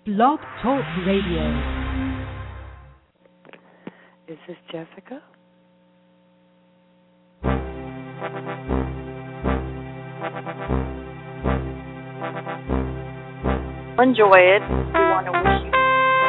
Blog Talk Radio. Is this Jessica? Enjoy it. We want to wish you.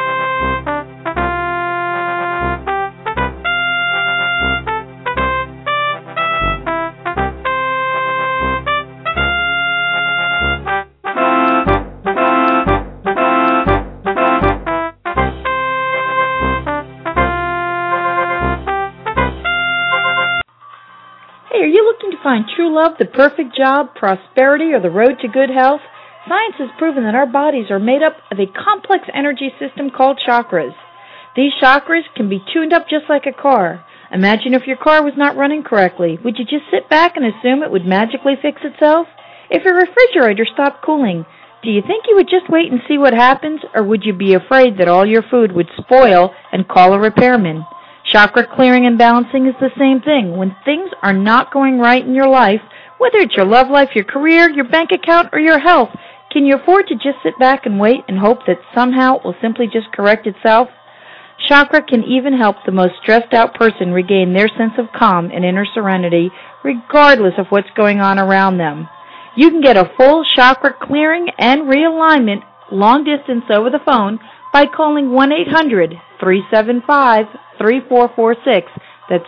Hey, are you looking to find true love, the perfect job, prosperity, or the road to good health? Science has proven that our bodies are made up of a complex energy system called chakras. These chakras can be tuned up just like a car. Imagine if your car was not running correctly. Would you just sit back and assume it would magically fix itself? If your refrigerator stopped cooling, do you think you would just wait and see what happens, or would you be afraid that all your food would spoil and call a repairman? Chakra clearing and balancing is the same thing. When things are not going right in your life, whether it's your love life, your career, your bank account, or your health, can you afford to just sit back and wait and hope that somehow it will simply just correct itself? Chakra can even help the most stressed out person regain their sense of calm and inner serenity, regardless of what's going on around them. You can get a full chakra clearing and realignment long distance over the phone by calling 1-800-375-3446. That's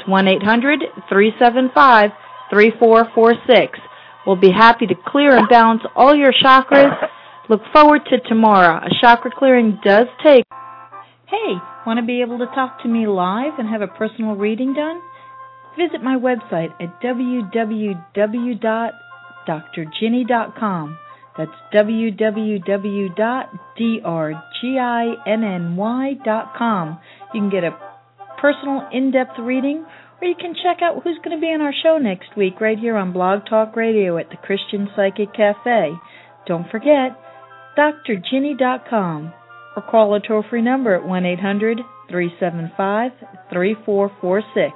1-800-375-3446. We'll be happy to clear and balance all your chakras. Look forward to tomorrow. A chakra clearing does take. Hey, want to be able to talk to me live and have a personal reading done? Visit my website at www.drginny.com. That's www.drginny.com. You can get a personal in-depth reading, or you can check out who's going to be on our show next week right here on Blog Talk Radio at the Christian Psychic Cafe. Don't forget, drginny.com, or call a toll-free number at 1-800-375-3446.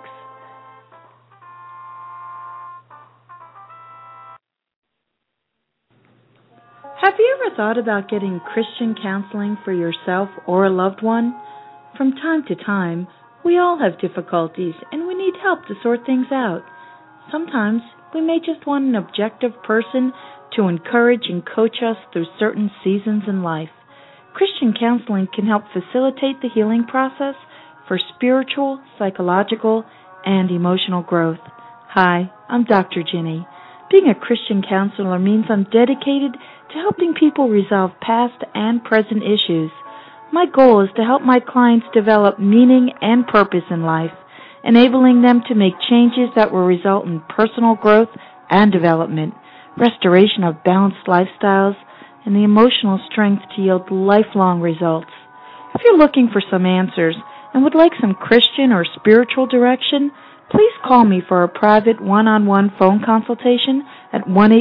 Have you ever thought about getting Christian counseling for yourself or a loved one? From time to time, we all have difficulties, and we need help to sort things out. Sometimes we may just want an objective person to encourage and coach us through certain seasons in life. Christian counseling can help facilitate the healing process for spiritual, psychological, and emotional growth. Hi, I'm Dr. Ginny. Being a Christian counselor means I'm dedicated to helping people resolve past and present issues. My goal is to help my clients develop meaning and purpose in life, enabling them to make changes that will result in personal growth and development, restoration of balanced lifestyles, and the emotional strength to yield lifelong results. If you're looking for some answers and would like some Christian or spiritual direction, please call me for a private one-on-one phone consultation at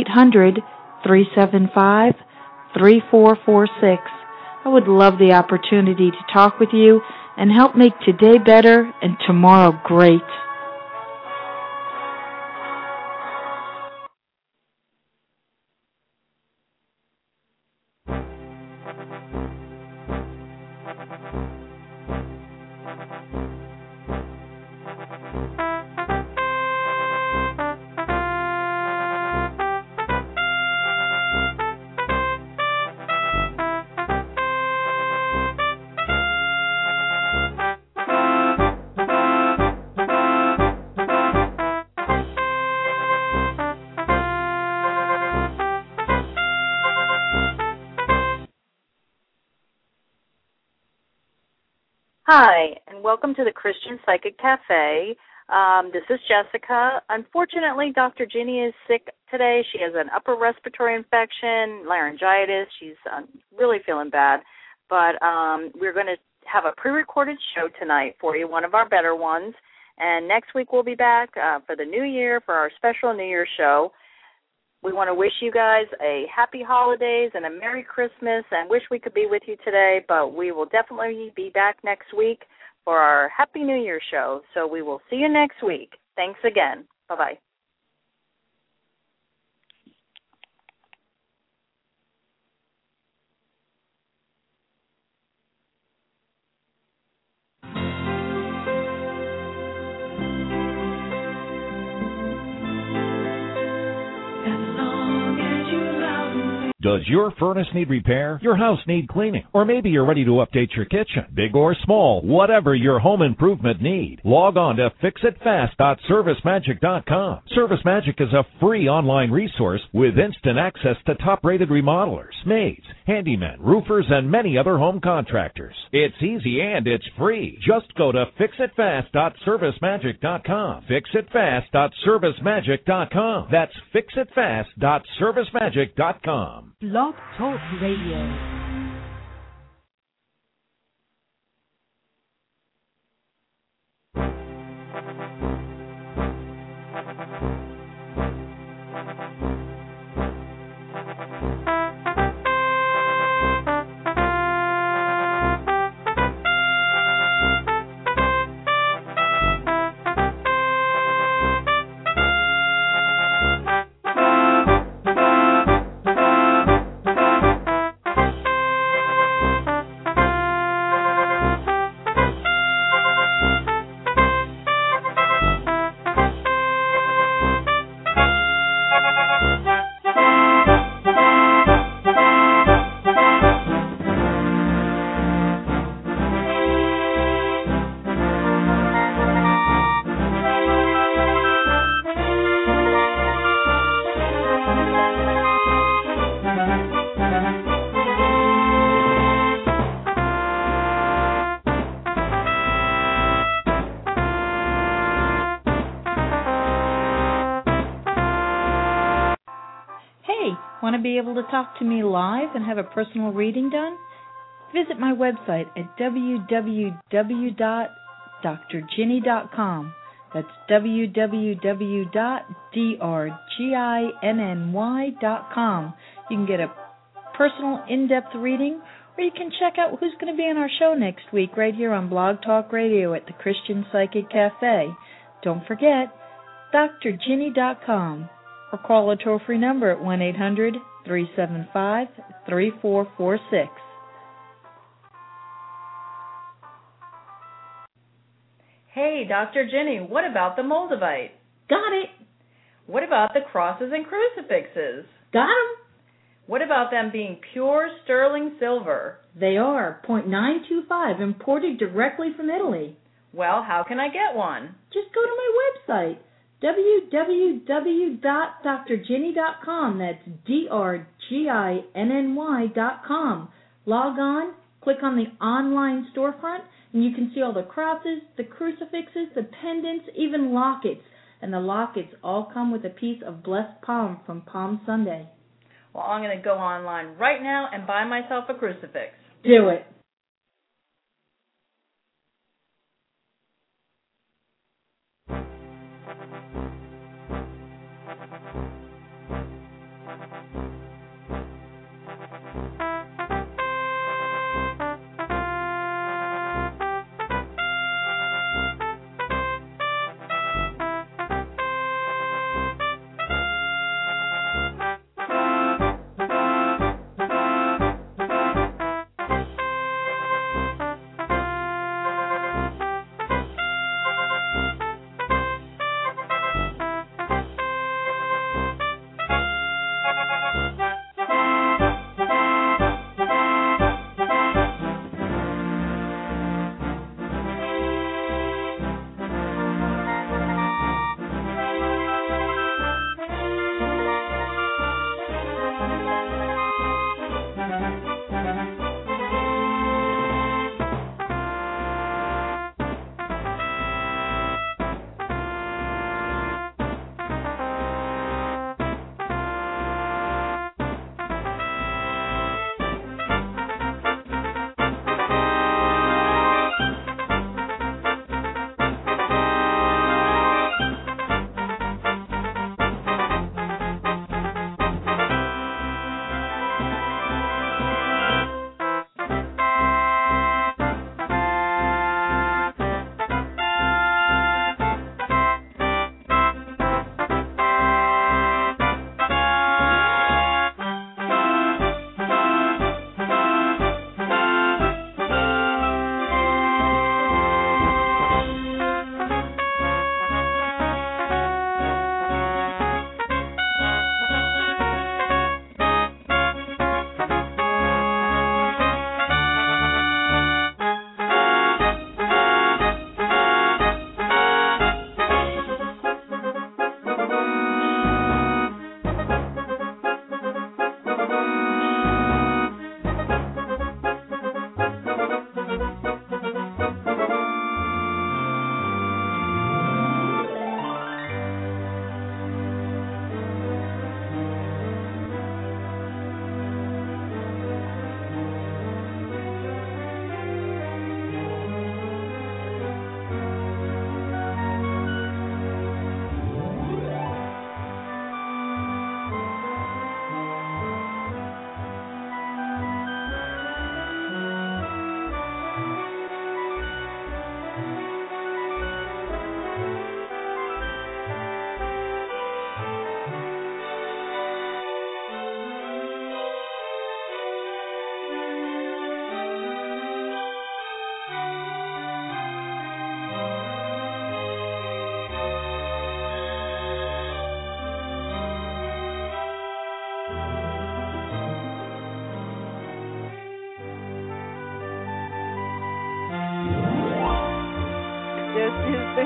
1-800-375-3446. I would love the opportunity to talk with you and help make today better and tomorrow great. Hi, and welcome to the Christian Psychic Cafe. This is Jessica. Unfortunately, Dr. Ginny is sick today. She has an upper respiratory infection, laryngitis. She's really feeling bad. But we're going to have a pre-recorded show tonight for you, one of our better ones. And next week we'll be back for the new year for our special New Year show. We want to wish you guys a happy holidays and a Merry Christmas and wish we could be with you today, but we will definitely be back next week for our Happy New Year show. So we will see you next week. Thanks again. Bye-bye. Does your furnace need repair? Your house need cleaning? Or maybe you're ready to update your kitchen? Big or small, whatever your home improvement need, log on to fixitfast.servicemagic.com. ServiceMagic is a free online resource with instant access to top-rated remodelers, maids, handymen, roofers, and many other home contractors. It's easy and it's free. Just go to fixitfast.servicemagic.com. fixitfast.servicemagic.com. That's fixitfast.servicemagic.com. Blog Talk Radio. Want to be able to talk to me live and have a personal reading done? Visit my website at www.drginny.com. That's www.drginny.com. You can get a personal in-depth reading, or you can check out who's going to be on our show next week right here on Blog Talk Radio at the Christian Psychic Cafe. Don't forget, drginny.com. Or call a toll-free number at 1-800-375-3446. Hey, Dr. Ginny, what about the Moldavite? Got it. What about the crosses and crucifixes? Got 'em. What about them being pure sterling silver? They are .925, imported directly from Italy. Well, how can I get one? Just go to my website, www.drginny.com. That's drginny.com. Log on, click on the online storefront, and you can see all the crosses, the crucifixes, the pendants, even lockets. And the lockets all come with a piece of blessed palm from Palm Sunday. Well, I'm going to go online right now and buy myself a crucifix. Do it.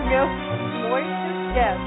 Moistest guess.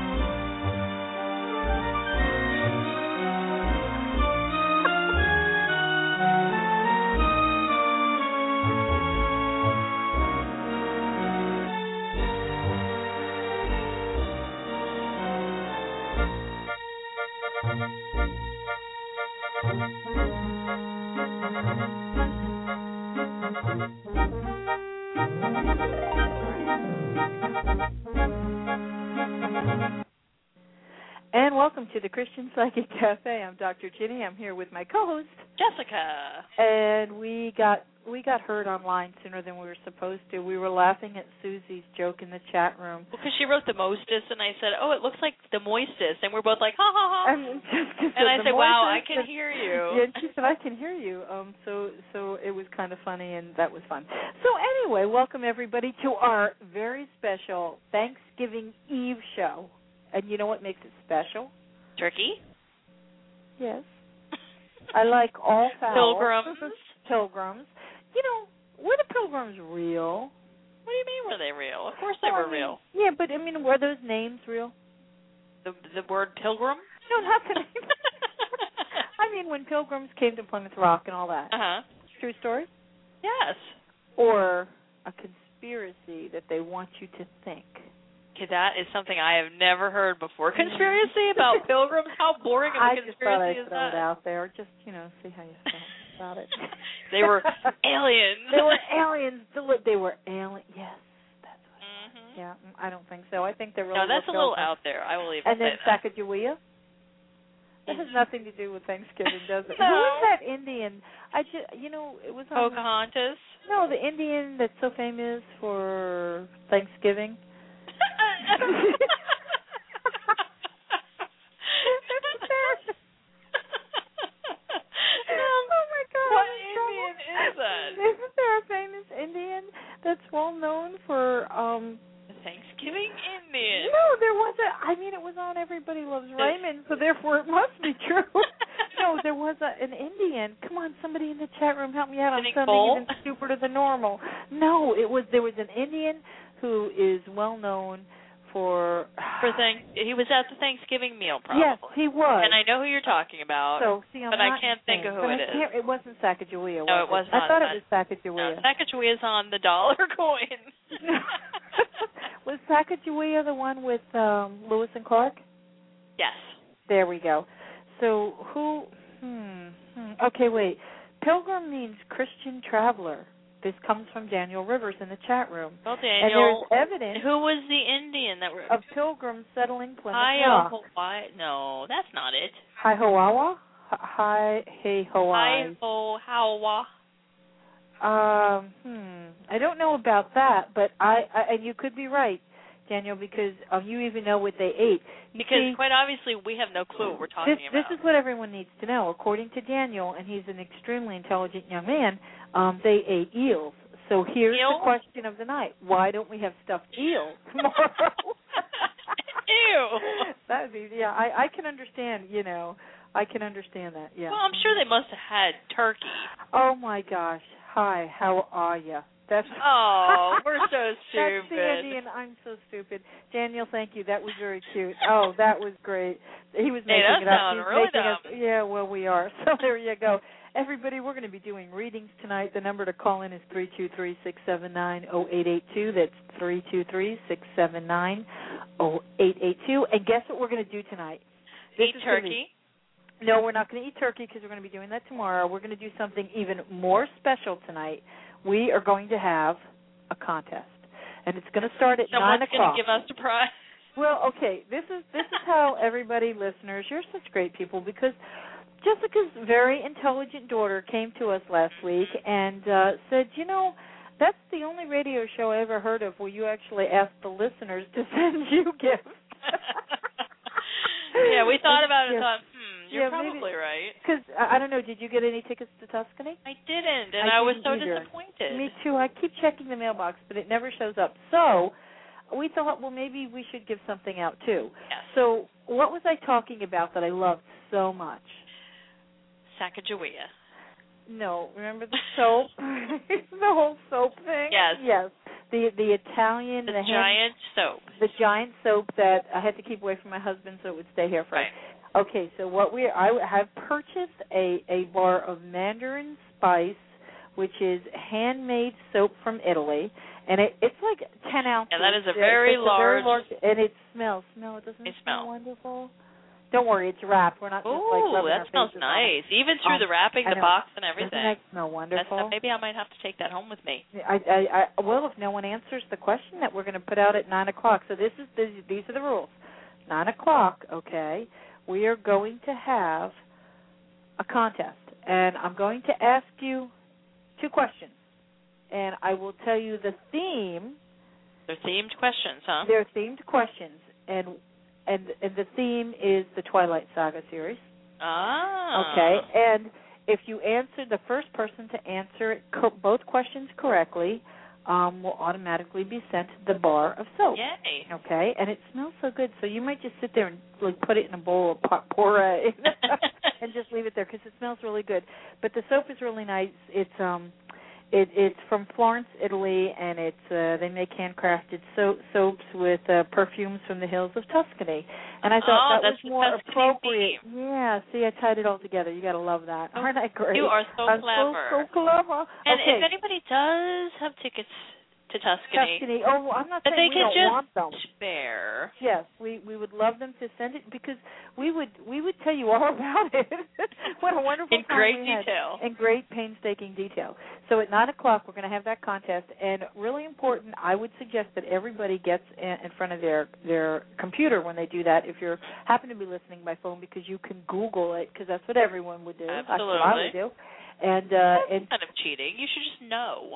And welcome to the Christian Psychic Cafe. I'm Dr. Ginny. I'm here with my co-host Jessica. And we got heard online sooner than we were supposed to. We were laughing at Susie's joke in the chat room. Well, because she wrote the mostest, and I said, "Oh, it looks like the moistest," and we're both like, "Ha ha ha!" And I said, "Wow, I can hear you." Yeah, and she said, "I can hear you." So it was kind of funny, and that was fun. So anyway, welcome everybody to our very special Thanksgiving Eve show. And you know what makes it special? Turkey? Yes. I like all fowl. Pilgrims. You know, were the pilgrims real? What do you mean were they real? Of course they were real. Yeah, but I mean, were those names real? The word pilgrim? No, not the name. I mean, when pilgrims came to Plymouth Rock and all that. Uh-huh. True story? Yes. Or a conspiracy that they want you to think. Okay, that is something I have never heard before. Conspiracy about pilgrims? How boring of a conspiracy is that? I just thought I'd throw it out there. Just, see how you felt about it. They were aliens. They were aliens. They were aliens. Yes, that's what it was. Yeah, I don't think so. I think they're really. No, that's a little out there. I will even say that. And then Sacagawea? That has nothing to do with Thanksgiving, does it? No. Who is that Indian? It was on Pocahontas? No, the Indian that's so famous for Thanksgiving. Oh my God! What Indian is that? Isn't there a famous Indian that's well known for Thanksgiving Indian? No, there wasn't. I mean, it was on Everybody Loves Raymond, so therefore it must be true. No, there was an Indian. Come on, somebody in the chat room, help me out on something even stupider than normal. No, there was an Indian who is well known for he was at the Thanksgiving meal, probably. Yes, he was. And I know who you're talking about. So, but I can't think of who it is. It wasn't Sacagawea. No, it was not. I thought it was Sacagawea. No, Sacagawea is on the dollar coin. Was Sacagawea the one with Lewis and Clark? Yes. There we go. So who? Okay, wait. Pilgrim means Christian traveler. This comes from Daniel Rivers in the chat room. Well, Daniel. And there's evidence. Who was the Indian that were of pilgrims settling Plymouth Rock? No, that's not it. Hi-Ho-Hawa? Hi-Hey-Hawaii. Hi-Ho-Hawa. I don't know about that, but and you could be right, Daniel, because you even know what they ate. Because quite obviously we have no clue what we're talking about. This is what everyone needs to know. According to Daniel, and he's an extremely intelligent young man, they ate eels. So here's the question of the night. Why don't we have stuffed eels tomorrow? Ew. That would be, I can understand, I can understand that, yeah. Well, I'm sure they must have had turkey. Oh, my gosh. Hi, how are you? Oh, we're so stupid. That's the Indian. I'm so stupid. Daniel, thank you. That was very cute. Oh, that was great. He was making it up. Really dumb. Yeah, well, we are. So there you go. Everybody, we're going to be doing readings tonight. The number to call in is 323-679-0882. That's 323-679-0882. And guess what we're going to do tonight? Eat turkey? No, we're not going to eat turkey because we're going to be doing that tomorrow. We're going to do something even more special tonight. We are going to have a contest, and it's going to start at 9 o'clock. Someone's going to give us a prize. Well, okay, this is how everybody, listeners, you're such great people, because Jessica's very intelligent daughter came to us last week and said, that's the only radio show I ever heard of where you actually ask the listeners to send you gifts. Yeah, we thought about it and thought, you're probably right. Because, I don't know, did you get any tickets to Tuscany? I didn't, and I was so disappointed. Me too. I keep checking the mailbox, but it never shows up. So we thought, well, maybe we should give something out, too. Yes. So what was I talking about that I loved so much? Sacagawea. No, remember the soap? The whole soap thing? Yes. Yes. the Italian, the giant soap. The giant soap that I had to keep away from my husband so it would stay here first. Right. Okay, so I have purchased a bar of Mandarin Spice, which is handmade soap from Italy, and it's like 10 ounces. Yeah, that is a very large. And it smells. It doesn't it smell wonderful. Don't worry, it's wrapped. We're not just like rubbing that our smells faces nice. Even through the wrapping, the box, and everything. Doesn't that smell wonderful? Maybe I might have to take that home with me. Well, if no one answers the question that we're going to put out at 9 o'clock. So these are the rules. 9 o'clock, okay, we are going to have a contest. And I'm going to ask you 2 questions. And I will tell you the theme. They're themed questions, huh? They're themed questions. And the theme is the Twilight Saga series. Ah. Okay, and if you answer, the first person to answer both questions correctly will automatically be sent the bar of soap. Yay. Okay, and it smells so good, so you might just sit there and like put it in a bowl of pour and just leave it there because it smells really good. But the soap is really nice. It's from Florence, Italy, and they make handcrafted soaps with perfumes from the hills of Tuscany. And I thought that was more appropriate. Theme. Yeah, see, I tied it all together. You got to love that. Aren't I great? You are so clever. So clever. And okay. if anybody does have tickets to Tuscany. Oh, I'm not saying we don't want them. Spare. Yes, we would love them to send it because we would tell you all about it. What a wonderful in great detail. In great painstaking detail. So at 9 o'clock we're going to have that contest, and really important, I would suggest that everybody gets in front of their computer when they do that. If you happen to be listening by phone, because you can Google it, because that's what everyone would do. Absolutely. That's what I would do. And kind of cheating. You should just know.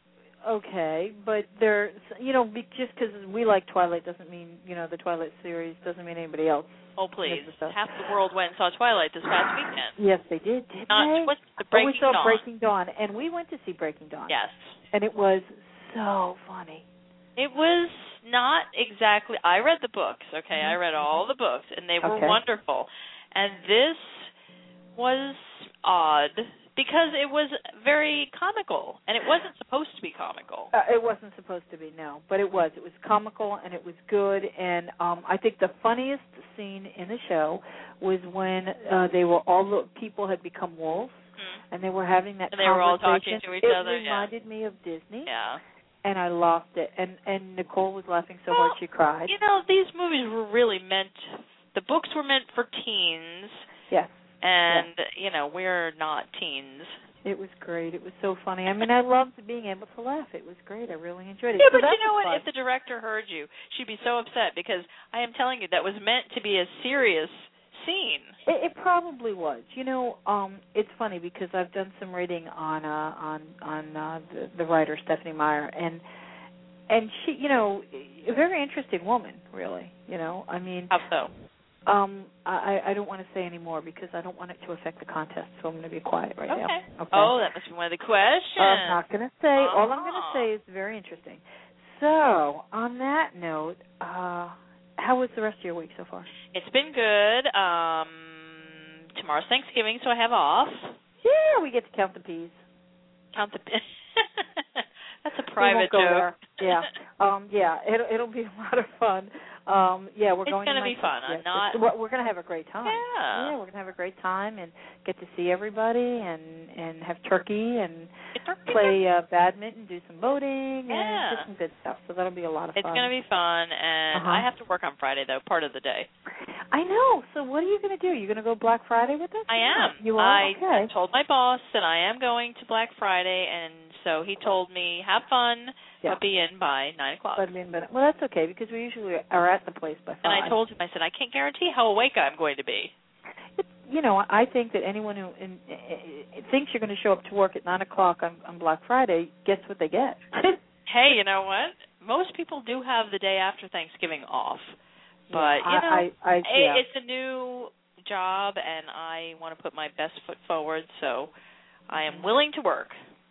Okay, but there's, just because we like Twilight doesn't mean, the Twilight series doesn't mean anybody else. Oh, please. Half the world went and saw Twilight this past weekend. Yes, they did, didn't they? What's the Breaking we saw Dawn. Breaking Dawn, and we went to see Breaking Dawn. Yes. And it was so funny. It was not exactly, I read the books, okay? I read all the books, and they were wonderful. And this was odd, because it was very comical, and it wasn't supposed to be comical. It wasn't supposed to be, no, but it was. It was comical, and it was good, and I think the funniest scene in the show was when all the people had become wolves, and they were having that conversation. And they were all talking to each other. It reminded me of Disney. Yeah. And I lost it, and Nicole was laughing so hard she cried. These movies were really the books were meant for teens. Yes. And, we're not teens. It was great. It was so funny. I mean, I loved being able to laugh. It was great. I really enjoyed it. Yeah, so but you know what? If the director heard you, she'd be so upset because I am telling you that was meant to be a serious scene. It probably was. It's funny because I've done some reading on the writer Stephenie Meyer, and she, a very interesting woman, really. I mean, how so? I don't want to say any more because I don't want it to affect the contest, so I'm going to be quiet right now. Okay. Oh, that must be one of the questions. I'm not going to say. All I'm going to say is very interesting. So, on that note, how was the rest of your week so far? It's been good. Tomorrow's Thanksgiving, so I have off. Yeah, we get to count the peas. Count the peas. That's a private joke. Yeah. It'll be a lot of fun. We're going to be fun. We're going to have a great time. Yeah. We're going to have a great time and get to see everybody and have turkey and play badminton, do some boating, and do some good stuff. So that'll be a lot of fun. It's going to be fun, and I have to work on Friday, though, part of the day. I know. So what are you going to do? Are you going to go Black Friday with us? I am. You are? Okay. I told my boss that I am going to Black Friday, and so he told me, have fun, but be in by 9 o'clock. Well, that's okay, because we usually are at the place by 5. And I told him, I said, I can't guarantee how awake I'm going to be. I think that anyone who thinks you're going to show up to work at 9 o'clock on Black Friday gets what they get. Hey, you know what? Most people do have the day after Thanksgiving off. But, it's a new job, and I want to put my best foot forward, so I am willing to work.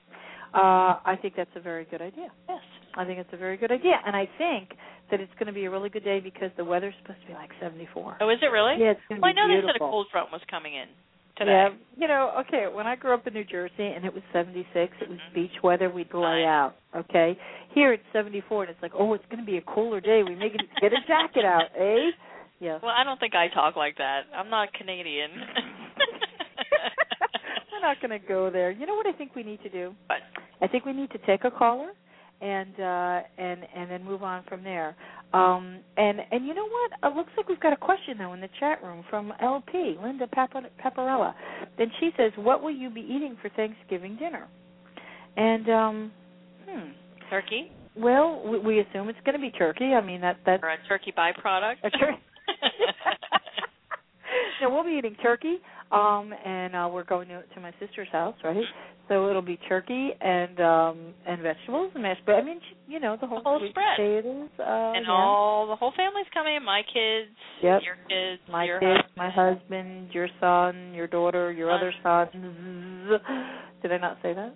I think that's a very good idea. Yes. I think it's a very good idea. And I think that it's going to be a really good day because the weather's supposed to be like 74. Oh, is it really? Yeah, it's going to be beautiful. I know they said a cold front was coming in. today. Yeah, okay, when I grew up in New Jersey and it was 76, it was beach weather, we'd lay out, okay? Here it's 74 and it's like, oh, it's going to be a cooler day. We make it, get a jacket out, eh? Yeah. Well, I don't think I talk like that. I'm not Canadian. We're not going to go there. You know what I think we need to do? What? I think we need to take a caller and then move on from there. And you know what? It looks like we've got a question, though, in the chat room from LP, Linda Paparella. Then she says, what will you be eating for Thanksgiving dinner? And, Turkey? Well, we assume it's going to be turkey. I mean, that's... Or a turkey byproduct? No, we'll be eating turkey, and we're going to my sister's house, right? So it'll be turkey and vegetables and mashed. But I mean, you know, the whole spread. Potatoes, and the whole family's coming. My kids, yep. Your kids, my your kids, husband. my husband, your son, your daughter, your other son. Did I not say that?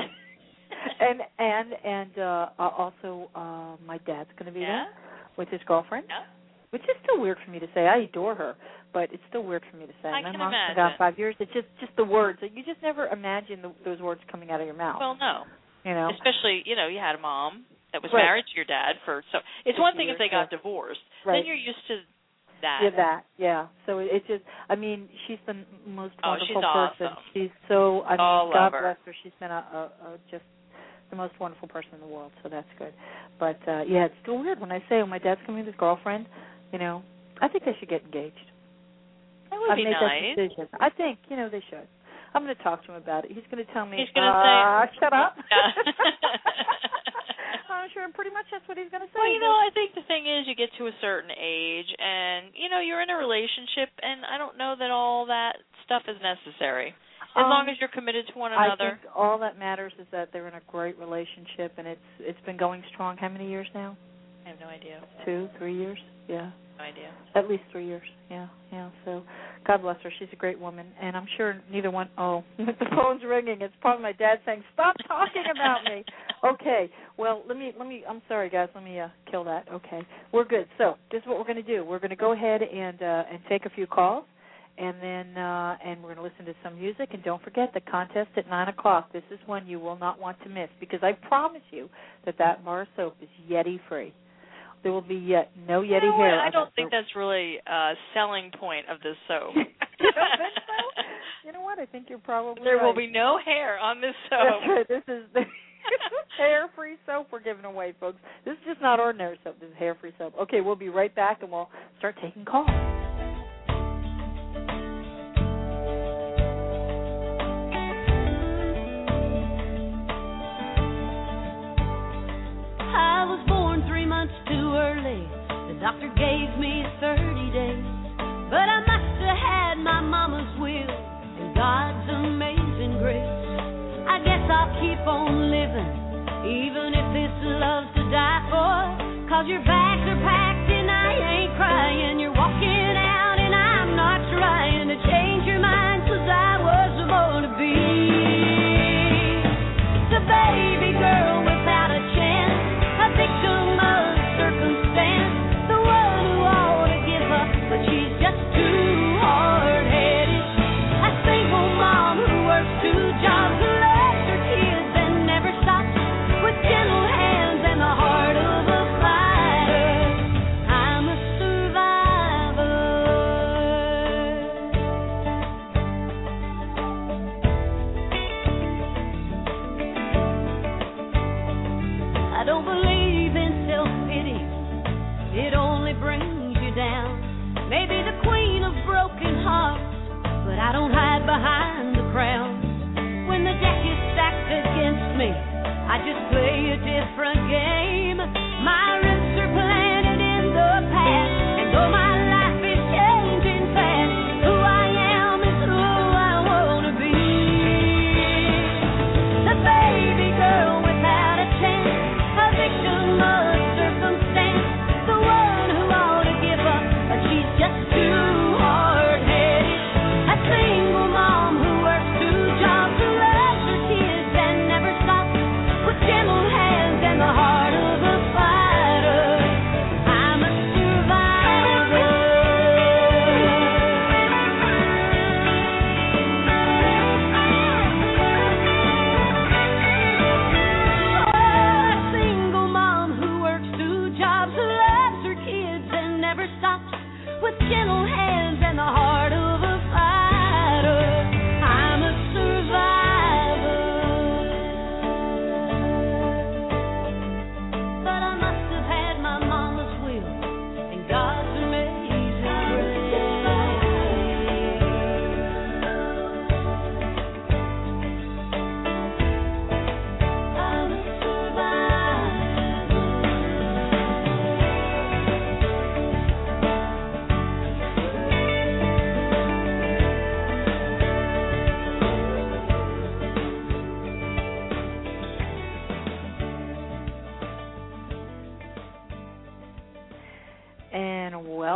and also my dad's going to be there with his girlfriend. Yeah. Which is still weird for me to say. I adore her, but it's still weird for me to say. I My can mom's imagine. been gone 5 years. It's just the words. You just never imagine those words coming out of your mouth. Well, no. You know? Especially, you had a mom that was right. married to your dad so it's one thing if they got divorced. Right. Then you're used to that. Yeah. So it's just, I mean, she's the most wonderful person. Awesome. She's so, I mean, God bless her. She's been just the most wonderful person in the world, so that's good. But, it's still weird when I say, my dad's coming with his girlfriend, I think they should get engaged. That would be nice. That decision. I think, they should. I'm going to talk to him about it. He's going to tell me, he's going to say, shut up. Yeah. I'm sure pretty much that's what he's going to say. Well, I think the thing is you get to a certain age and, you're in a relationship and I don't know that all that stuff is necessary. As long as you're committed to one another. I think all that matters is that they're in a great relationship and it's been going strong. How many years now? I have no idea. 2, 3 years? Yeah. No idea. At least 3 years. Yeah. So God bless her. She's a great woman. And I'm sure neither one, the phone's ringing. It's probably my dad saying, stop talking about me. Okay. Well, let me, I'm sorry, guys. Let me kill that. Okay. We're good. So this is what we're going to do. We're going to go ahead and take a few calls. And then and we're going to listen to some music. And don't forget the contest at 9 o'clock. This is one you will not want to miss because I promise you that bar soap is Yeti-free. There will be no Yeti hair. I don't think that's really a selling point of this soap. You don't think so? You know what? I think you're probably There right. will be no hair on this soap. That's right. This is the hair-free soap we're giving away, folks. This is just not ordinary soap. This is hair-free soap. Okay, we'll be right back, and we'll start taking calls. I was born 3 months too early. The doctor gave me 30 days. But I must have had my mama's will and God's amazing grace. I guess I'll keep on living, even if this love's to die for. 'Cause your bags are packed and I ain't crying. You're walking out and I'm not trying to change your mind, 'cause I was born to be the baby girl without a chance, a victim of circumstance, the one who ought to give up, but she's just too hard-headed. A single mom who works 2 jobs, who loves her kids and never stops, with gentle hands and the heart of a fighter. I'm a survivor. I don't believe in self-pity. It only brings you down. Maybe the queen of broken hearts, but I don't hide behind the crown. When the deck is stacked against me, I just play a different game. My roots are planted in the past, and though my life is changing fast, who I am is who I want to be. The baby girl without a chance, a victim of circumstance, the one who ought to give up, but she's just too hard-headed. A single mom who works 2 jobs, who loves her kids and never stops, with gentle hands and the heart of a fighter.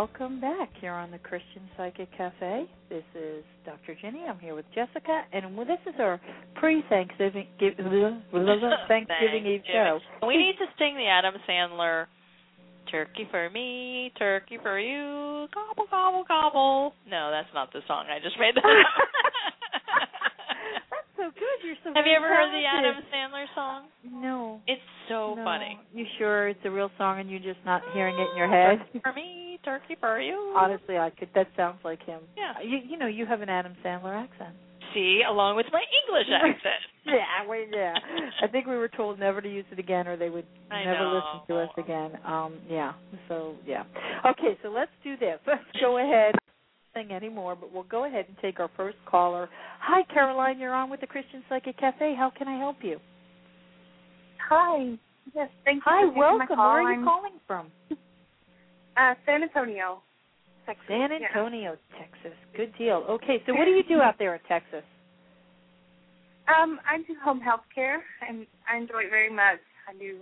welcome back. You're on the Christian Psychic Cafe. This is Dr. Ginny. I'm here with Jessica, and this is our pre-Thanksgiving Thanksgiving Eve show. We need to sing the Adam Sandler, turkey for me, turkey for you, gobble, gobble, gobble. No, that's not the song. I just made that up. So good. You're so Have you ever heard the talented. Adam Sandler song? No. It's so funny. You sure it's a real song and you're just not hearing it in your head? Turkey for me, turkey for you. Honestly, I could. That sounds like him. Yeah. You know, you have an Adam Sandler accent. See, along with my English accent. Yeah. I think we were told never to use it again or they would never listen to us again. Okay, so let's do this. Let's go ahead. Anymore, but we'll go ahead and take our first caller. Hi, Caroline. You're on with the Christian Psychic Cafe. How can I help you? Hi. Yes, thank you. Hi, for welcome. my call. Where are you calling from? San Antonio, Texas. San Antonio, Texas. Good deal. Okay, so what do you do out there in Texas? I do home health care, and I enjoy it very much. I do.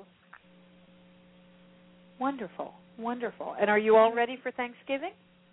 Wonderful. And are you all ready for Thanksgiving?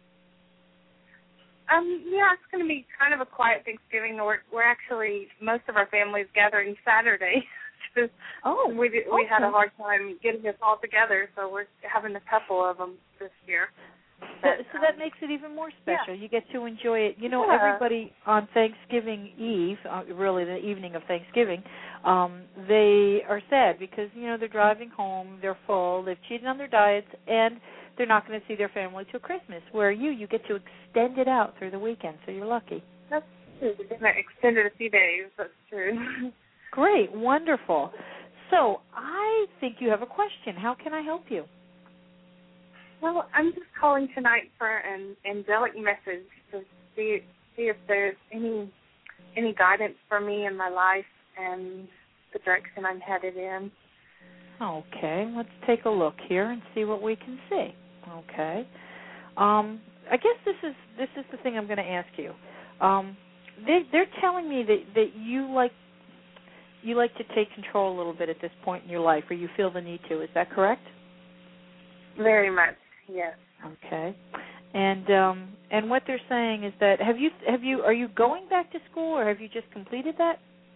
Yeah, it's going to be kind of a quiet Thanksgiving. We're actually, most of our family's gathering Saturday. We had a hard time getting us all together, so we're having a couple of them this year. So that makes it even more special. Yeah. You get to enjoy it. You know, everybody on Thanksgiving Eve, really the evening of Thanksgiving, they are sad because, you know, they're driving home, they're full, they've cheated on their diets, and they're not going to see their family till Christmas, where you get to extend it out through the weekend, so you're lucky. That's true. We're going to extend it a few days. That's true. Great. Wonderful. So I think you have a question. How can I help you? Well, I'm just calling tonight for an angelic message to see if there's any guidance for me in my life and the direction I'm headed in. Okay, let's take a look here and see what we can see. Okay, I guess this is the thing I'm going to ask you. They're telling me that you like to take control a little bit at this point in your life, or you feel the need to. Is that correct? Very much, yes. Okay, and what they're saying is that are you going back to school, or have you just completed that?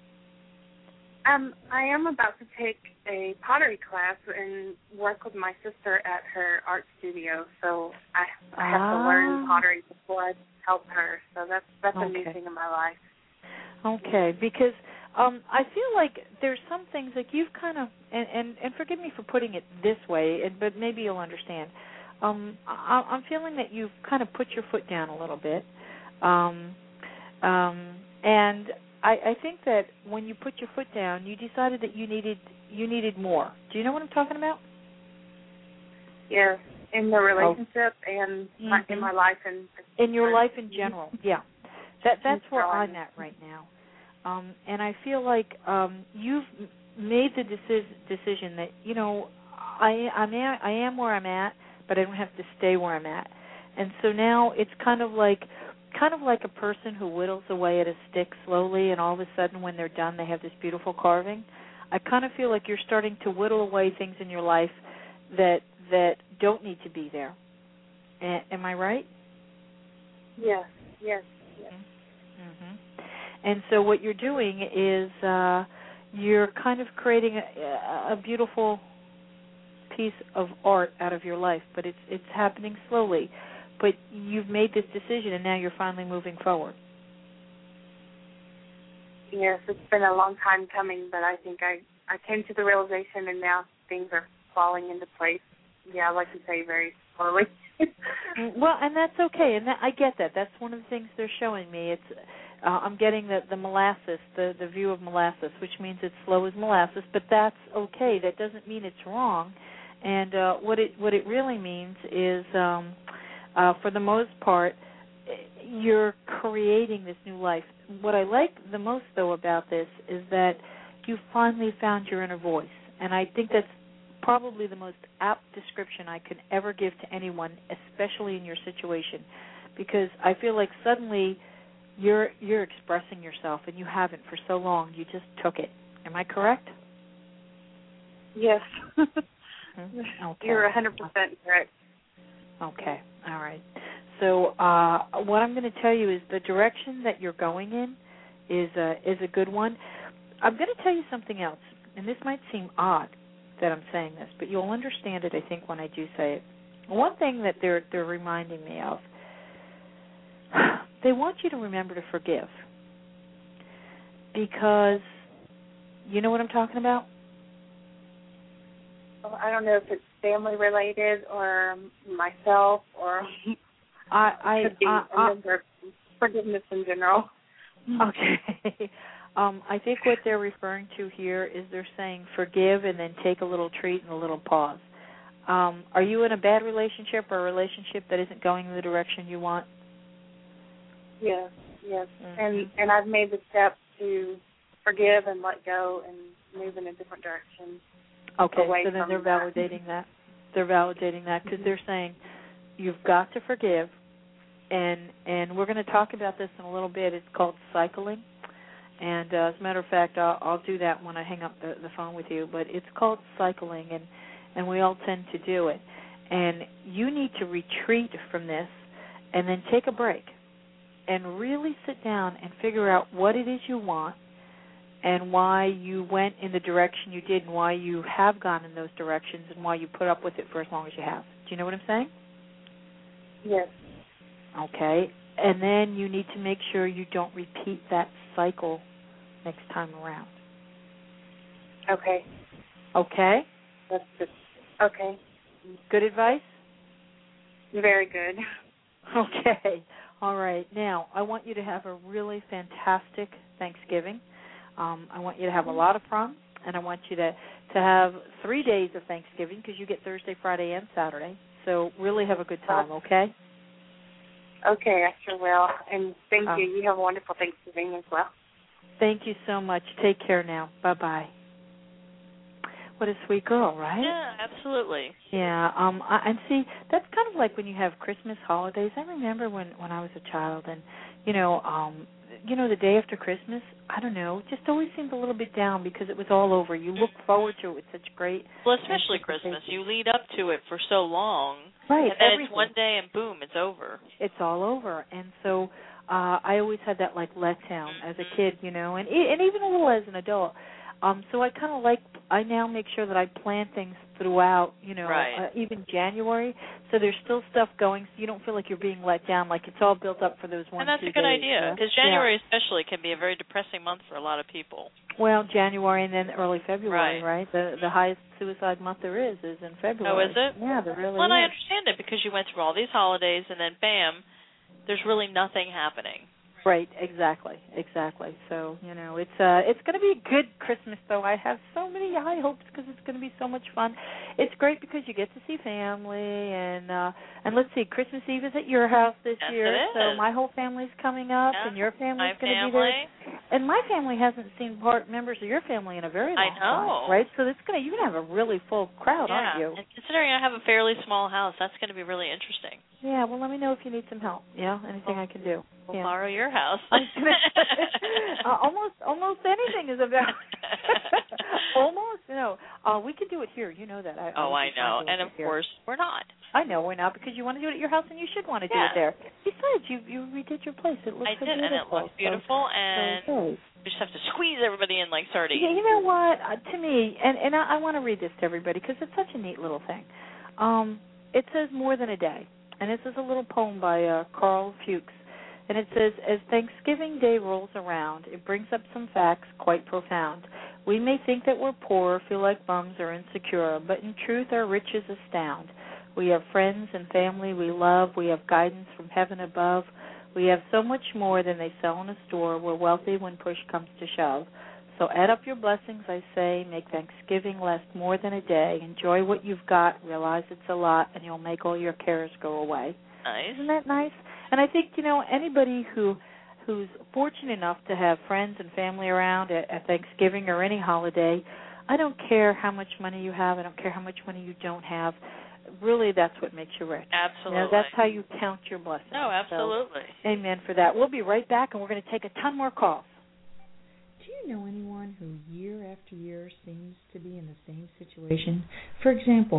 I am about to take a pottery class and work with my sister at her art studio. So I have to learn pottery before I help her. So that's a new thing in my life. Okay, because I feel like there's some things like you've kind of, and forgive me for putting it this way, but maybe you'll understand. I'm feeling that you've kind of put your foot down a little bit, and I think that when you put your foot down, you decided that you needed more. Do you know what I'm talking about? Yes, in the relationship and in my life and in your life in general. Yeah, that's where I'm at right now, and I feel like you've made the decision that I am where I'm at, but I don't have to stay where I'm at, and so now it's kind of like a person who whittles away at a stick slowly, and all of a sudden when they're done they have this beautiful carving. I kind of feel like you're starting to whittle away things in your life that don't need to be there. Am I right? Yes. Mm-hmm. And so what you're doing is you're kind of creating a beautiful piece of art out of your life, but it's happening slowly. But you've made this decision, and now you're finally moving forward. Yes, it's been a long time coming, but I think I came to the realization, and now things are falling into place. Yeah, I like to say very slowly. Well, and that's okay, and I get that. That's one of the things they're showing me. It's I'm getting the molasses, the view of molasses, which means it's slow as molasses, but that's okay. That doesn't mean it's wrong. And what it really means is, for the most part, you're creating this new life. What I like the most, though, about this is that you finally found your inner voice, and I think that's probably the most apt description I can ever give to anyone, especially in your situation, because I feel like suddenly you're expressing yourself, and you haven't for so long. You just took it. Am I correct? Yes. Okay. You're 100% correct. Okay. All right. So what I'm going to tell you is the direction that you're going in is a good one. I'm going to tell you something else, and this might seem odd that I'm saying this, but you'll understand it, I think, when I do say it. One thing that they're reminding me of, they want you to remember to forgive, because you know what I'm talking about? Well, I don't know if it's family related or myself or could be a number of forgiveness in general. Okay. I think what they're referring to here is they're saying forgive and then take a little treat and a little pause. Are you in a bad relationship or a relationship that isn't going in the direction you want? Yes. Mm-hmm. And I've made the step to forgive and let go and move in a different direction. Okay, so then they're validating that. They're validating that because they're saying you've got to forgive, and we're going to talk about this in a little bit. It's called cycling. And as a matter of fact, I'll do that when I hang up the phone with you. But it's called cycling, and we all tend to do it. And you need to retreat from this and then take a break and really sit down and figure out what it is you want and why you went in the direction you did and why you have gone in those directions and why you put up with it for as long as you have. Do you know what I'm saying? Yes. Okay. And then you need to make sure you don't repeat that cycle next time around. Okay. Okay? That's good. Okay. Good advice? Very good. Okay. All right. Now, I want you to have a really fantastic Thanksgiving. I want you to have a lot of fun, and I want you to have 3 days of Thanksgiving because you get Thursday, Friday, and Saturday. So really have a good time, okay? Okay, I sure will. And thank you. You have a wonderful Thanksgiving as well. Thank you so much. Take care now. Bye-bye. What a sweet girl, right? Yeah, absolutely. Yeah, and see, that's kind of like when you have Christmas holidays. I remember when I was a child, and the day after Christmas, I don't know, just always seemed a little bit down because it was all over. You look forward to it with such great... Well, especially Christmas. You lead up to it for so long. Right. And then it's one day and boom, it's over. It's all over. And so I always had that, like, letdown as a kid, and even a little as an adult. So I now make sure that I plan things throughout, right. Even January. So there's still stuff going, so you don't feel like you're being let down, like it's all built up for those 1-2 days. And that's a good idea, because January especially can be a very depressing month for a lot of people. Well, January and then early February, right? The highest suicide month there is in February. Oh, is it? Yeah, there really well, is. Well, I understand it, because you went through all these holidays, and then bam, there's really nothing happening. Right, exactly. So, it's going to be a good Christmas, though. I have so many high hopes because it's going to be so much fun. It's great because you get to see family, and let's see, Christmas Eve is at your house this year. It is. So my whole family's coming up, and your family's going to be there. And my family hasn't seen members of your family in a very long time, right? So you're going to have a really full crowd, aren't you? And considering I have a fairly small house, that's going to be really interesting. Yeah, well, let me know if you need some help. Yeah, anything I can do. We'll borrow your house. Almost anything is about. Almost, we can do it here. You know that. I know, and of course we're not. I know we're not, because you want to do it at your house, and you should want to do it there. Besides, you redid your place. It looks so beautiful. And it looks beautiful, and we just have to squeeze everybody in like sardines. Yeah, you know what? To me, and I want to read this to everybody because it's such a neat little thing. It says more than a day, and this is a little poem by Carl Fuchs. And it says, as Thanksgiving Day rolls around, it brings up some facts quite profound. We may think that we're poor, feel like bums or insecure, but in truth our riches astound. We have friends and family we love. We have guidance from heaven above. We have so much more than they sell in a store. We're wealthy when push comes to shove. So add up your blessings, I say. Make Thanksgiving last more than a day. Enjoy what you've got. Realize it's a lot, and you'll make all your cares go away. Nice. Isn't that nice? And I think, anybody who's fortunate enough to have friends and family around at Thanksgiving or any holiday, I don't care how much money you have. I don't care how much money you don't have. Really, that's what makes you rich. Absolutely. That's how you count your blessings. No, absolutely. So, amen for that. We'll be right back, and we're going to take a ton more calls. Do you know anyone who year after year seems to be in the same situation? For example,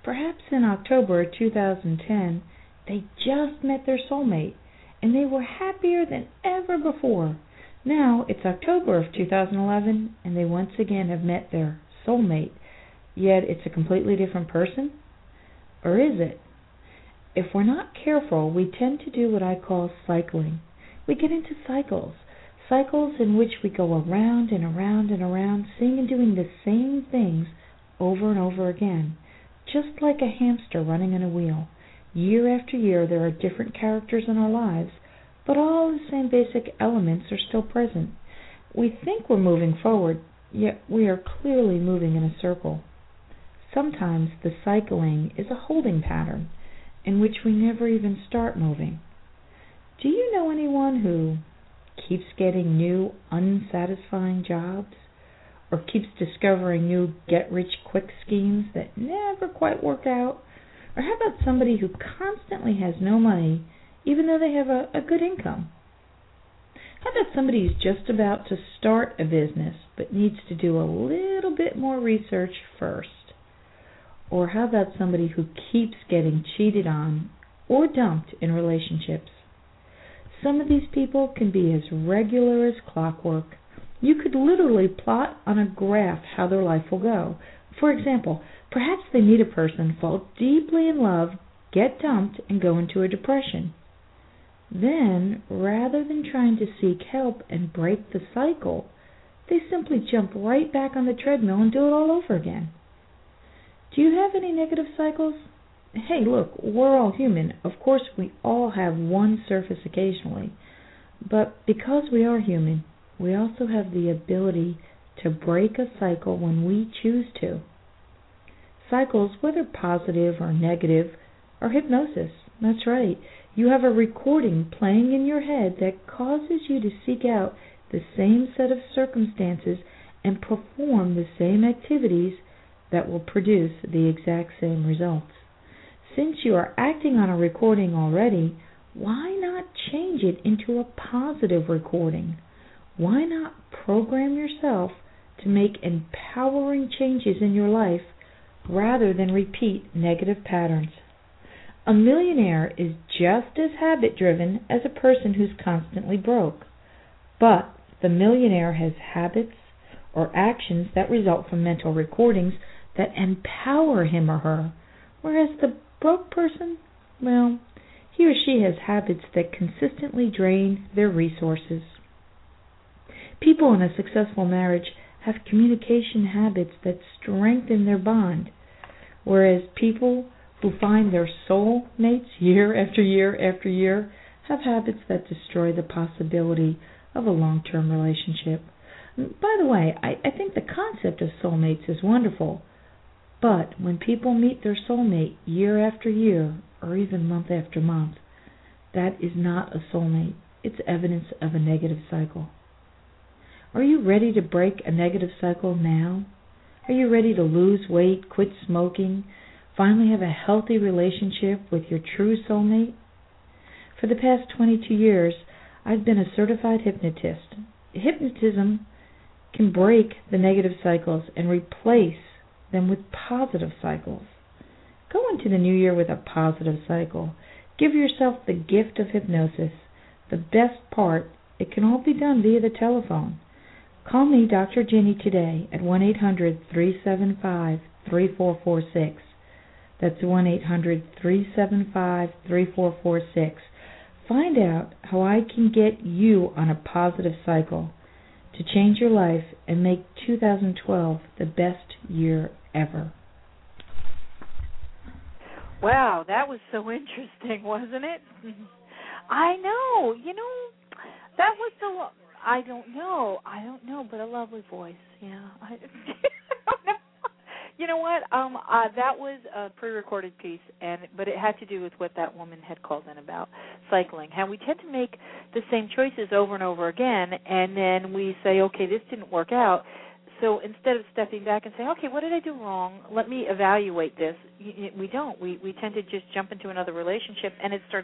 Perhaps in October 2010, they just met their soulmate, and they were happier than ever before. Now it's October of 2011, and they once again have met their soulmate, yet it's a completely different person? Or is it? If we're not careful, we tend to do what I call cycling. We get into cycles in which we go around and around and around, seeing and doing the same things over and over again, just like a hamster running in a wheel. Year after year, there are different characters in our lives, but all the same basic elements are still present. We think we're moving forward, yet we are clearly moving in a circle. Sometimes the cycling is a holding pattern in which we never even start moving. Do you know anyone who keeps getting new unsatisfying jobs, or keeps discovering new get-rich-quick schemes that never quite work out? Or how about somebody who constantly has no money even though they have a good income? How about somebody who's just about to start a business but needs to do a little bit more research first? Or how about somebody who keeps getting cheated on or dumped in relationships? Some of these people can be as regular as clockwork. You could literally plot on a graph how their life will go. For example, perhaps they meet a person, fall deeply in love, get dumped, and go into a depression. Then, rather than trying to seek help and break the cycle, they simply jump right back on the treadmill and do it all over again. Do you have any negative cycles? Hey, look, we're all human. Of course, we all have one surface occasionally. But because we are human, we also have the ability to break a cycle when we choose to. Cycles, whether positive or negative, are hypnosis. That's right. You have a recording playing in your head that causes you to seek out the same set of circumstances and perform the same activities that will produce the exact same results. Since you are acting on a recording already, why not change it into a positive recording? Why not program yourself to make empowering changes in your life rather than repeat negative patterns? A millionaire is just as habit-driven as a person who's constantly broke. But the millionaire has habits or actions that result from mental recordings that empower him or her, whereas the broke person, well, he or she has habits that consistently drain their resources. People in a successful marriage have communication habits that strengthen their bond, whereas people who find their soul mates year after year after year have habits that destroy the possibility of a long-term relationship. By the way, I think the concept of soulmates is wonderful, but when people meet their soulmate year after year, or even month after month, that is not a soulmate. It's evidence of a negative cycle. Are you ready to break a negative cycle now? Are you ready to lose weight, quit smoking, finally have a healthy relationship with your true soulmate? For the past 22 years, I've been a certified hypnotist. Hypnotism can break the negative cycles and replace them with positive cycles. Go into the new year with a positive cycle. Give yourself the gift of hypnosis. The best part, it can all be done via the telephone. Call me, Dr. Ginny, today at 1-800-375-3446. That's 1-800-375-3446. Find out how I can get you on a positive cycle to change your life and make 2012 the best year ever. Wow, that was so interesting, wasn't it? I know. That was so... I don't know, but a lovely voice. Yeah. I don't know. You know what? That was a pre-recorded piece, but it had to do with what that woman had called in about cycling. How we tend to make the same choices over and over again, and then we say, okay, this didn't work out. So instead of stepping back and saying, okay, what did I do wrong? Let me evaluate this. We don't. We tend to just jump into another relationship, and it starts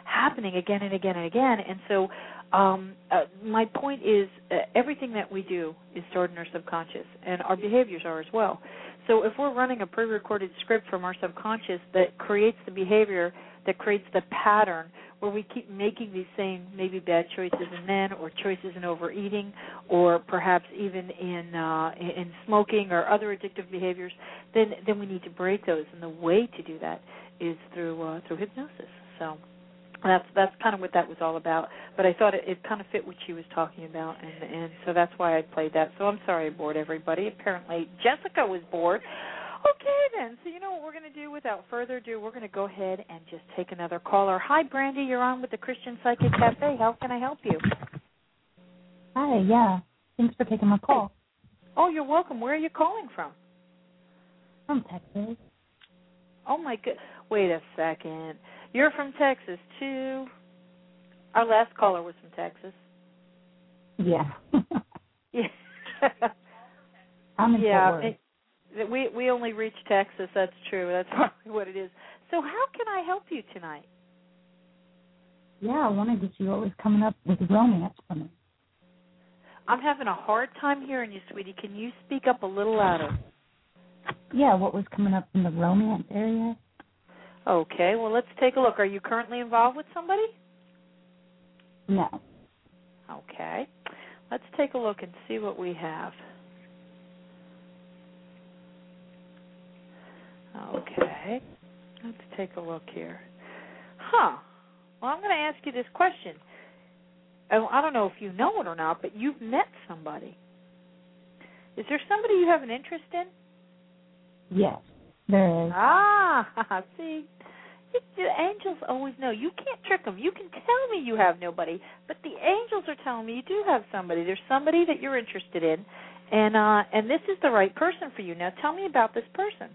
happening again and again and again. And so my point is everything that we do is stored in our subconscious, and our behaviors are as well. So if we're running a pre-recorded script from our subconscious that creates the behavior, that creates the pattern where we keep making these same maybe bad choices in men or choices in overeating or perhaps even in smoking or other addictive behaviors, then we need to break those. And the way to do that is through hypnosis. So that's kind of what that was all about. But I thought it kind of fit what she was talking about, and so that's why I played that. So I'm sorry I bored everybody. Apparently Jessica was bored. Okay, then. So you know what we're going to do without further ado? We're going to go ahead and just take another caller. Hi, Brandy. You're on with the Christian Psychic Cafe. How can I help you? Hi, yeah. Thanks for taking my call. Oh, you're welcome. Where are you calling from? From Texas. Oh, my good. Wait a second. You're from Texas, too? Our last caller was from Texas. Yeah. Yeah. I'm in Fort Worth. We only reach Texas. That's true. That's probably what it is. So how can I help you tonight? Yeah, I wanted to see what was coming up with romance for me. I'm having a hard time hearing you, sweetie. Can you speak up a little louder? Yeah, what was coming up in the romance area? Okay, well, let's take a look. Are you currently involved with somebody? No. Okay. Let's take a look and see what we have. Okay. Let's take a look here. Well, I'm going to ask you this question. I don't know if you know it or not, but you've met somebody. Is there somebody you have an interest in? Yes, there is. See, the angels always know. You can't trick them. You can tell me you have nobody, but the angels are telling me you do have somebody. There's somebody that you're interested in, and this is the right person for you. Now, tell me about this person.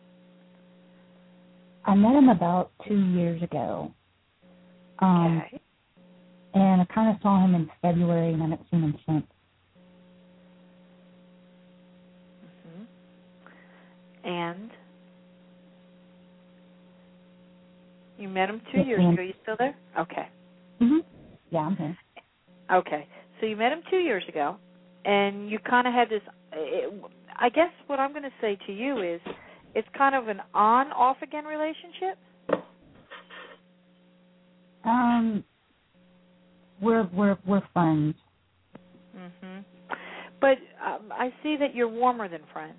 I met him about 2 years ago. Okay. And I kind of saw him in February, and I haven't seen him since. Mm-hmm. And you met him 2 years ago. You still there? Okay. Mhm. Yeah, I'm here. Okay. So you met him 2 years ago, and you kind of had this. I guess what I'm going to say to you is, it's kind of an on-off again relationship. We're friends. Mhm. But I see that you're warmer than friends.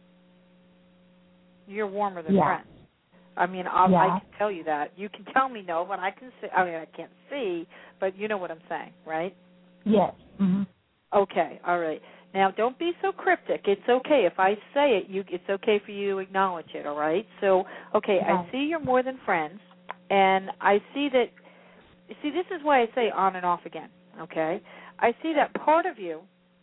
You're warmer than friends. I mean, I can tell you that. You can tell me no, but I can see. I mean, I can't see, but you know what I'm saying, right? Yes. Mhm. Okay. All right. Now, don't be so cryptic. It's okay. If I say it, it's okay for you to acknowledge it, all right? So, okay, I see you're more than friends, and I see that, see, this is why I say on and off again, okay? I see that part of you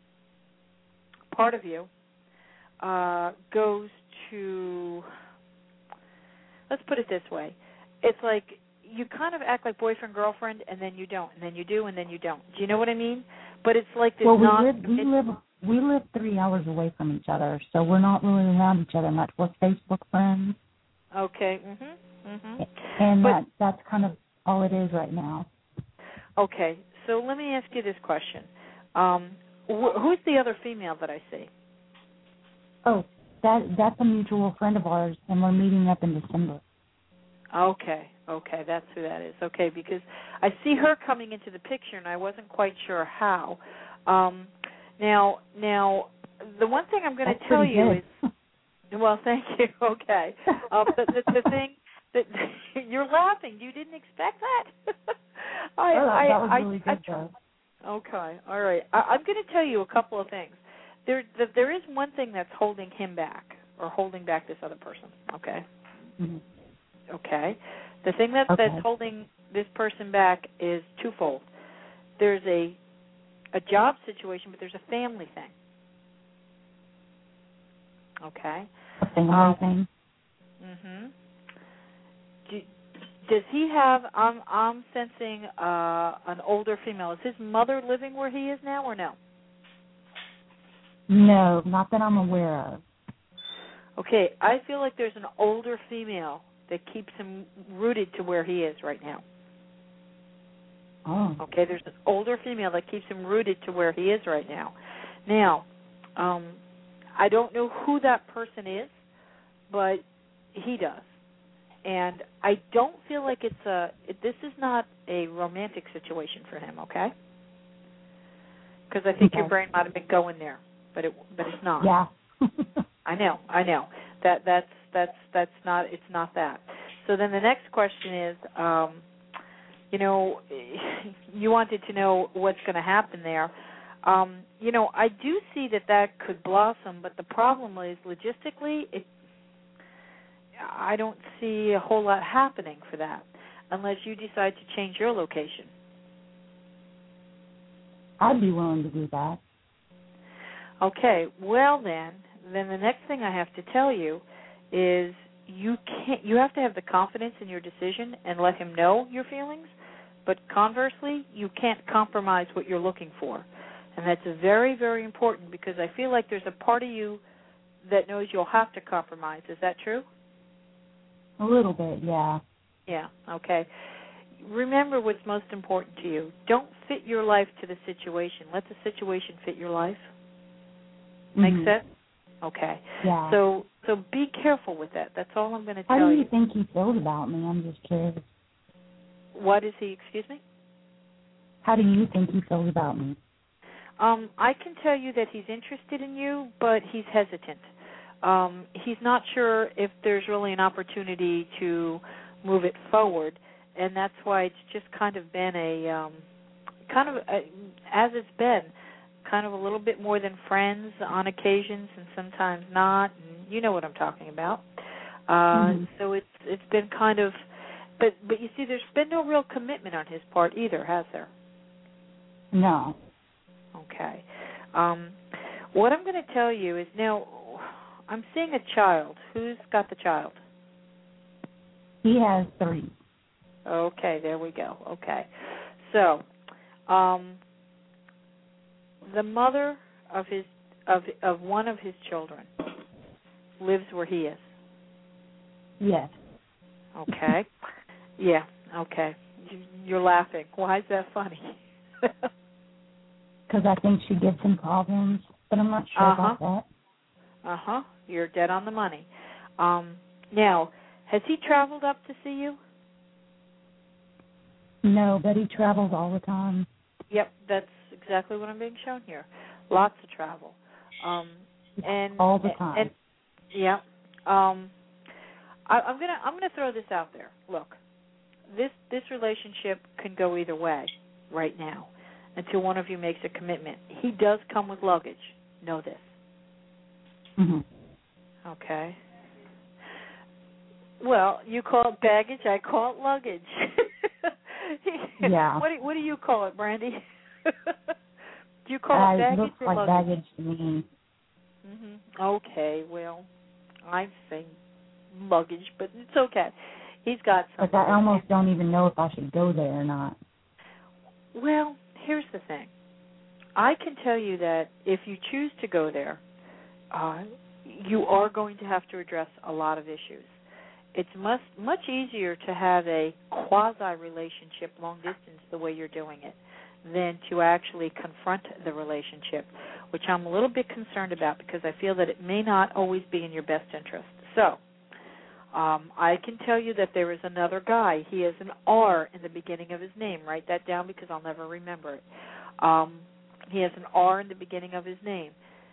goes to, let's put it this way. It's like you kind of act like boyfriend, girlfriend, and then you don't, and then you do, and then you don't. Do you know what I mean? But it's like this we live 3 hours away from each other, so we're not really around each other much. We're Facebook friends. Okay. Mhm. Mhm. And that's kind of all it is right now. Okay. So let me ask you this question: who's the other female that I see? Oh, that's a mutual friend of ours, and we're meeting up in December. Okay, that's who that is. Okay, because I see her coming into the picture, and I wasn't quite sure how. Now, the one thing I'm going to tell you is, well, thank you. Okay, the thing that you're laughing, you didn't expect that. That was really good, though. Okay, all right. I'm going to tell you a couple of things. There is one thing that's holding him back, or holding back this other person. Okay. Mm-hmm. Okay. The thing that's holding this person back is twofold. There's a job situation, but there's a family thing. Okay. A family thing. Mhm. Does he have? I'm sensing an older female. Is his mother living where he is now, or no? No, not that I'm aware of. Okay, I feel like there's an older female that keeps him rooted to where he is right now. Oh. Okay, there's this older female that keeps him rooted to where he is right now. Now, I don't know who that person is, but he does. And I don't feel like this is not a romantic situation for him, okay? Because I think your brain might have been going there, but it's not. Yeah. I know. That's not. It's not that. So then the next question is, you wanted to know what's going to happen there. I do see that could blossom, but the problem is logistically, I don't see a whole lot happening for that unless you decide to change your location. I'd be willing to do that. Okay, well then the next thing I have to tell you is you have to have the confidence in your decision and let him know your feelings, but conversely, you can't compromise what you're looking for. And that's very, very important because I feel like there's a part of you that knows you'll have to compromise. Is that true? A little bit, yeah. Yeah, okay. Remember what's most important to you. Don't fit your life to the situation. Let the situation fit your life. Make sense? Okay. Yeah. So be careful with that. That's all I'm going to tell you. How do you think he feels about me? I'm just curious. What is he, excuse me? How do you think he feels about me? I can tell you that he's interested in you, but he's hesitant. He's not sure if there's really an opportunity to move it forward, and that's why it's just kind of been as it's been, kind of a little bit more than friends on occasions and sometimes not, and you know what I'm talking about. So it's been kind of, but you see, there's been no real commitment on his part either, has there? No. Okay. What I'm going to tell you is now, I'm seeing a child. Who's got the child? He has 3. Okay, there we go. Okay. So, the mother of one of his children lives where he is. Yes. Okay. Yeah, okay. You're laughing. Why is that funny? Because I think she gives him problems, but I'm not sure about that. You're dead on the money. Now, has he traveled up to see you? No, but he travels all the time. Yep, that's exactly what I'm being shown here. Lots of travel. And all the time. And, yeah. I'm gonna throw this out there. Look, this relationship can go either way right now until one of you makes a commitment. He does come with luggage. Know this. Okay. Well, you call it baggage. I call it luggage. Yeah. What do you call it, Brandy? Do you call it baggage looks or like luggage? Baggage to me. Okay. Well, I say luggage, but it's okay. He's got something. But I almost don't even know if I should go there or not. Well, here's the thing. I can tell you that if you choose to go there, you are going to have to address a lot of issues. It's much easier to have a quasi-relationship, long distance, the way you're doing it, than to actually confront the relationship, which I'm a little bit concerned about because I feel that it may not always be in your best interest. So, I can tell you that there is another guy. He has an R in the beginning of his name. Write that down because I'll never remember it. He has an R in the beginning of his name.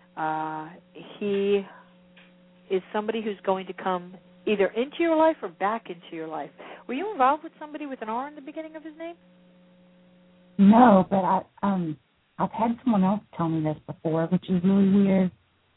He is somebody who's going to come either into your life or back into your life. Were you involved with somebody with an R in the beginning of his name? No, but I've had someone else tell me this before, which is really weird.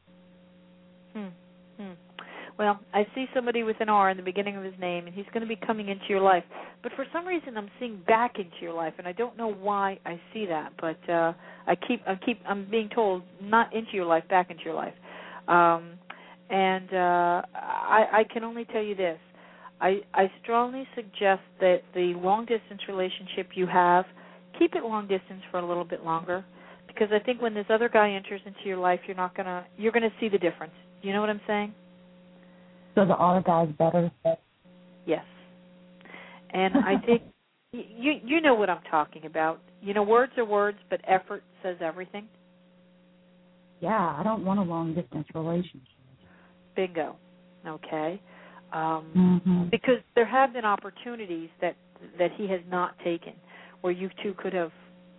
Well, I see somebody with an R in the beginning of his name, and he's going to be coming into your life. But for some reason, I'm seeing back into your life, and I don't know why I see that. But I'm being told not into your life, back into your life. And I can only tell you this. I strongly suggest that the long-distance relationship you have, keep it long-distance for a little bit longer, because I think when this other guy enters into your life, you're going to see the difference. You know what I'm saying? So the other guy's better? Yes. And I think You know what I'm talking about. Words are words, but effort says everything. Yeah, I don't want a long-distance relationship. Bingo. Okay. Mm-hmm. Because there have been opportunities that he has not taken, where you two could have.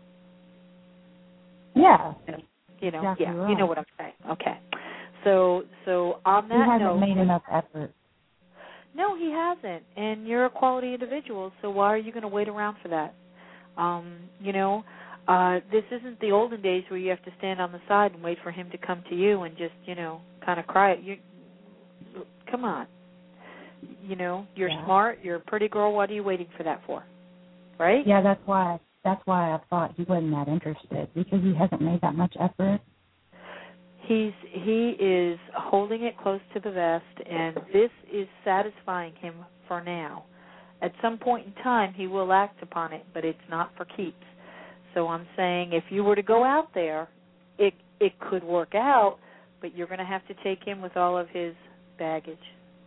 Yeah. Exactly right. You know what I'm saying. Okay. So on that note, he hasn't made enough effort. No, he hasn't. And you're a quality individual, so why are you going to wait around for that? This isn't the olden days where you have to stand on the side and wait for him to come to you and just, kind of cry. Come on. You're smart. You're a pretty girl. What are you waiting for that for? Right? Yeah, that's why I thought he wasn't that interested, because he hasn't made that much effort. He is holding it close to the vest, and this is satisfying him for now. At some point in time, he will act upon it, but it's not for keeps. So I'm saying if you were to go out there, it could work out, but you're going to have to take him with all of his baggage.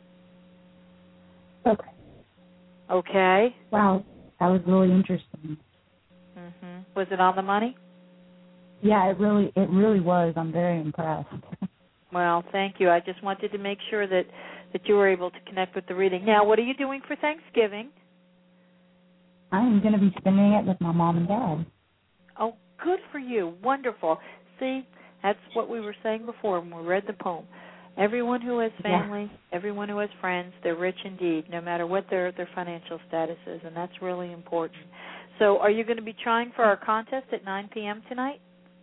Okay. Okay? Wow, that was really interesting. Mm-hmm. Was it on the money? Yeah, it really was. I'm very impressed. Well, thank you. I just wanted to make sure that you were able to connect with the reading. Now, what are you doing for Thanksgiving? I'm going to be spending it with my mom and dad. Oh, good for you. Wonderful. See, that's what we were saying before when we read the poem. Everyone who has family, everyone who has friends, they're rich indeed, no matter what their financial status is, and that's really important. So are you going to be trying for our contest at 9 p.m. tonight?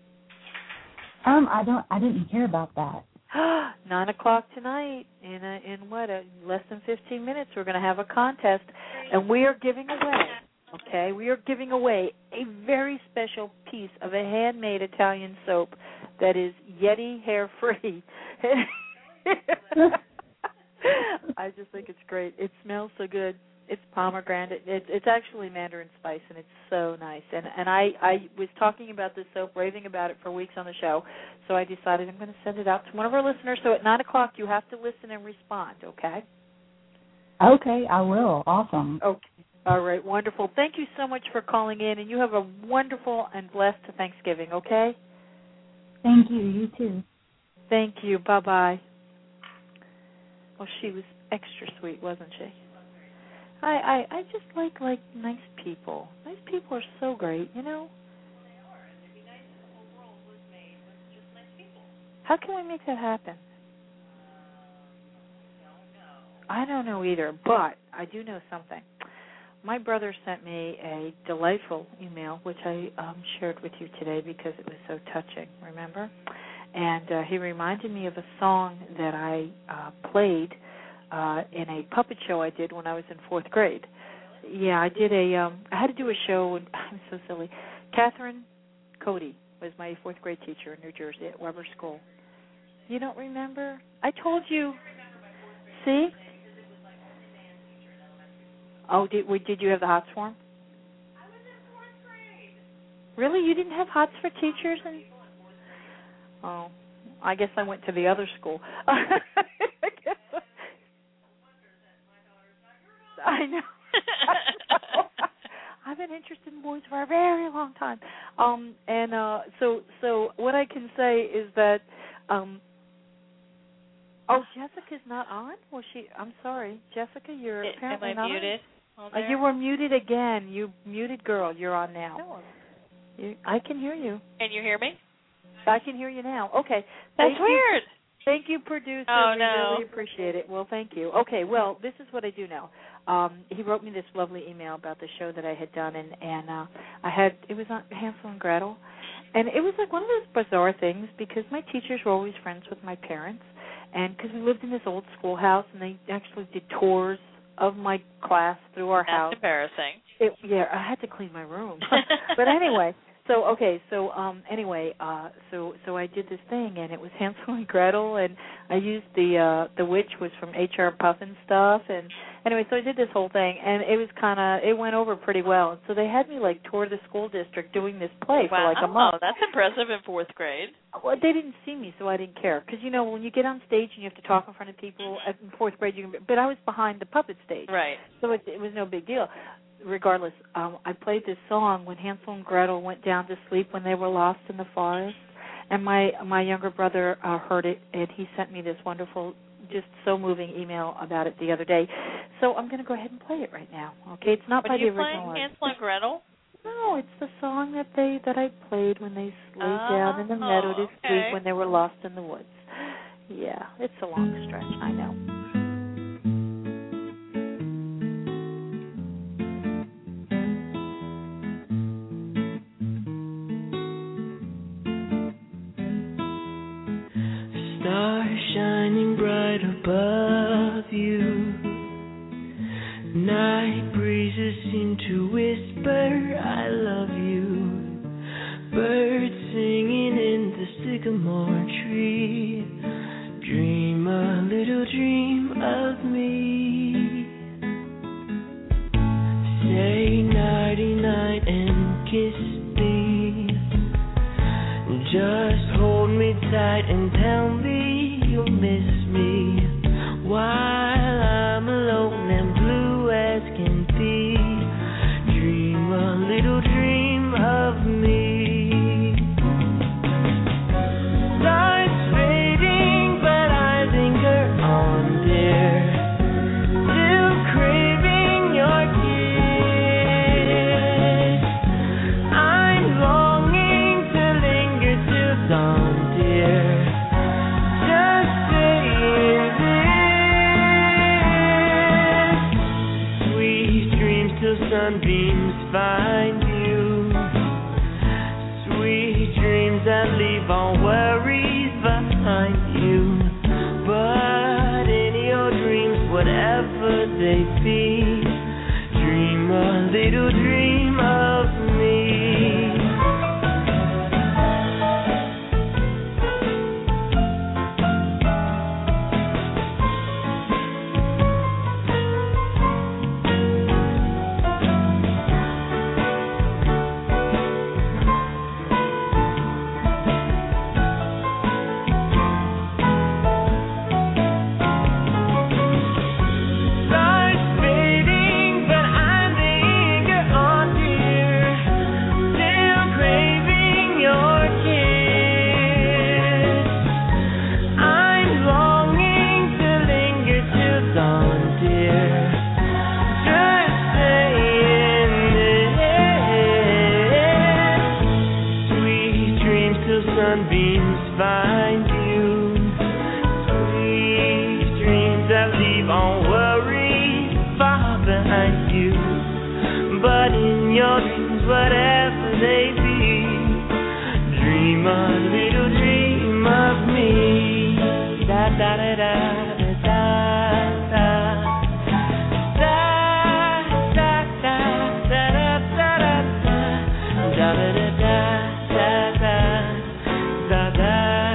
I didn't hear about that. 9 o'clock tonight. In less than 15 minutes, we're going to have a contest, and we are giving away. Okay, we are giving away a very special piece of a handmade Italian soap that is Yeti hair free. I just think it's great. It smells so good. It's pomegranate. It's actually mandarin spice, and it's so nice. And I was talking about this soap, raving about it for weeks on the show, so I decided I'm going to send it out to one of our listeners. So at 9 o'clock, you have to listen and respond, okay? Okay, I will. Awesome. Okay. All right, wonderful. Thank you so much for calling in, and you have a wonderful and blessed Thanksgiving, okay? Thank you. You too. Thank you. Bye-bye. Well, she was extra sweet, wasn't she? I just like nice people. Nice people are so great, Well, they are, and it'd be nice if the whole world was made with just nice people. How can we make that happen? I don't know either, but I do know something. My brother sent me a delightful email, which I shared with you today because it was so touching, remember? And he reminded me of a song that I played in a puppet show I did when I was in 4th grade. Yeah, I did I had to do a show, and I'm so silly. Catherine Cody was my 4th grade teacher in New Jersey at Weber School. You don't remember? I told you. See? Oh, did you have the hots for him? I was in 4th grade. Really? You didn't have hots for teachers? Oh, I guess I went to the other school. I know. I've been interested in boys for a very long time. So what I can say is that Jessica's not on? Was she? I'm sorry. Jessica, you're apparently not muted? You were muted again. You muted girl. You're on now. No. I can hear you. Can you hear me? I can hear you now. Okay. That's weird. Thank you, producer. Oh, we no. really appreciate it. Well, thank you. Okay, well, this is what I do know. He wrote me this lovely email about the show that I had done, and it was on Hansel and Gretel. And it was like one of those bizarre things because my teachers were always friends with my parents, and because we lived in this old schoolhouse, and they actually did tours of my class through our house. That's embarrassing. I had to clean my room. But anyway, so I did this thing, and it was Hansel and Gretel, and I used the witch was from H.R. Puffin stuff, and anyway, so I did this whole thing, and it went over pretty well. And so they had me tour the school district doing this play for a month. Oh, that's impressive in 4th grade. Well, they didn't see me, so I didn't care. Because, when you get on stage and you have to talk in front of people, in 4th grade, but I was behind the puppet stage. Right. So it was no big deal. regardless, I played this song when Hansel and Gretel went down to sleep when they were lost in the forest, and my younger brother heard it, and he sent me this wonderful, just so moving email about it the other day. So I'm going to go ahead and play it right now. Okay, it's not by the original. Are you playing Hansel and Gretel? No, it's the song that I played when they laid down in the meadow to sleep when they were lost in the woods. Yeah, it's a long stretch, I know. Stars shining bright above you. Night breezes seem to whisper, I love you. Birds singing in the sycamore tree. Dream a little dream of me. Say nighty-night and kiss me. Just hold me tight and tell me you'll miss me while I'm alone and blue as can be. Dream a little dream of me. Life's fading, but I linger on, dear, still craving your kiss. I'm longing to linger till dawn, dear. Just saying this. Sweet dreams till sunbeams find you. Sweet dreams that leave all worries behind you. But in your dreams, whatever they be, dream a little dream of me. Life's fading, but I linger on, dear, still craving your kiss. I'm longing to linger till dawn, dear. Just saying this. Sweet dreams till sunbeams find you. Sweet dreams that leave all worries far behind you. But in your dreams, whatever they be, dream a little dream of me. Da da da da da da da da da da da da da da da da da da.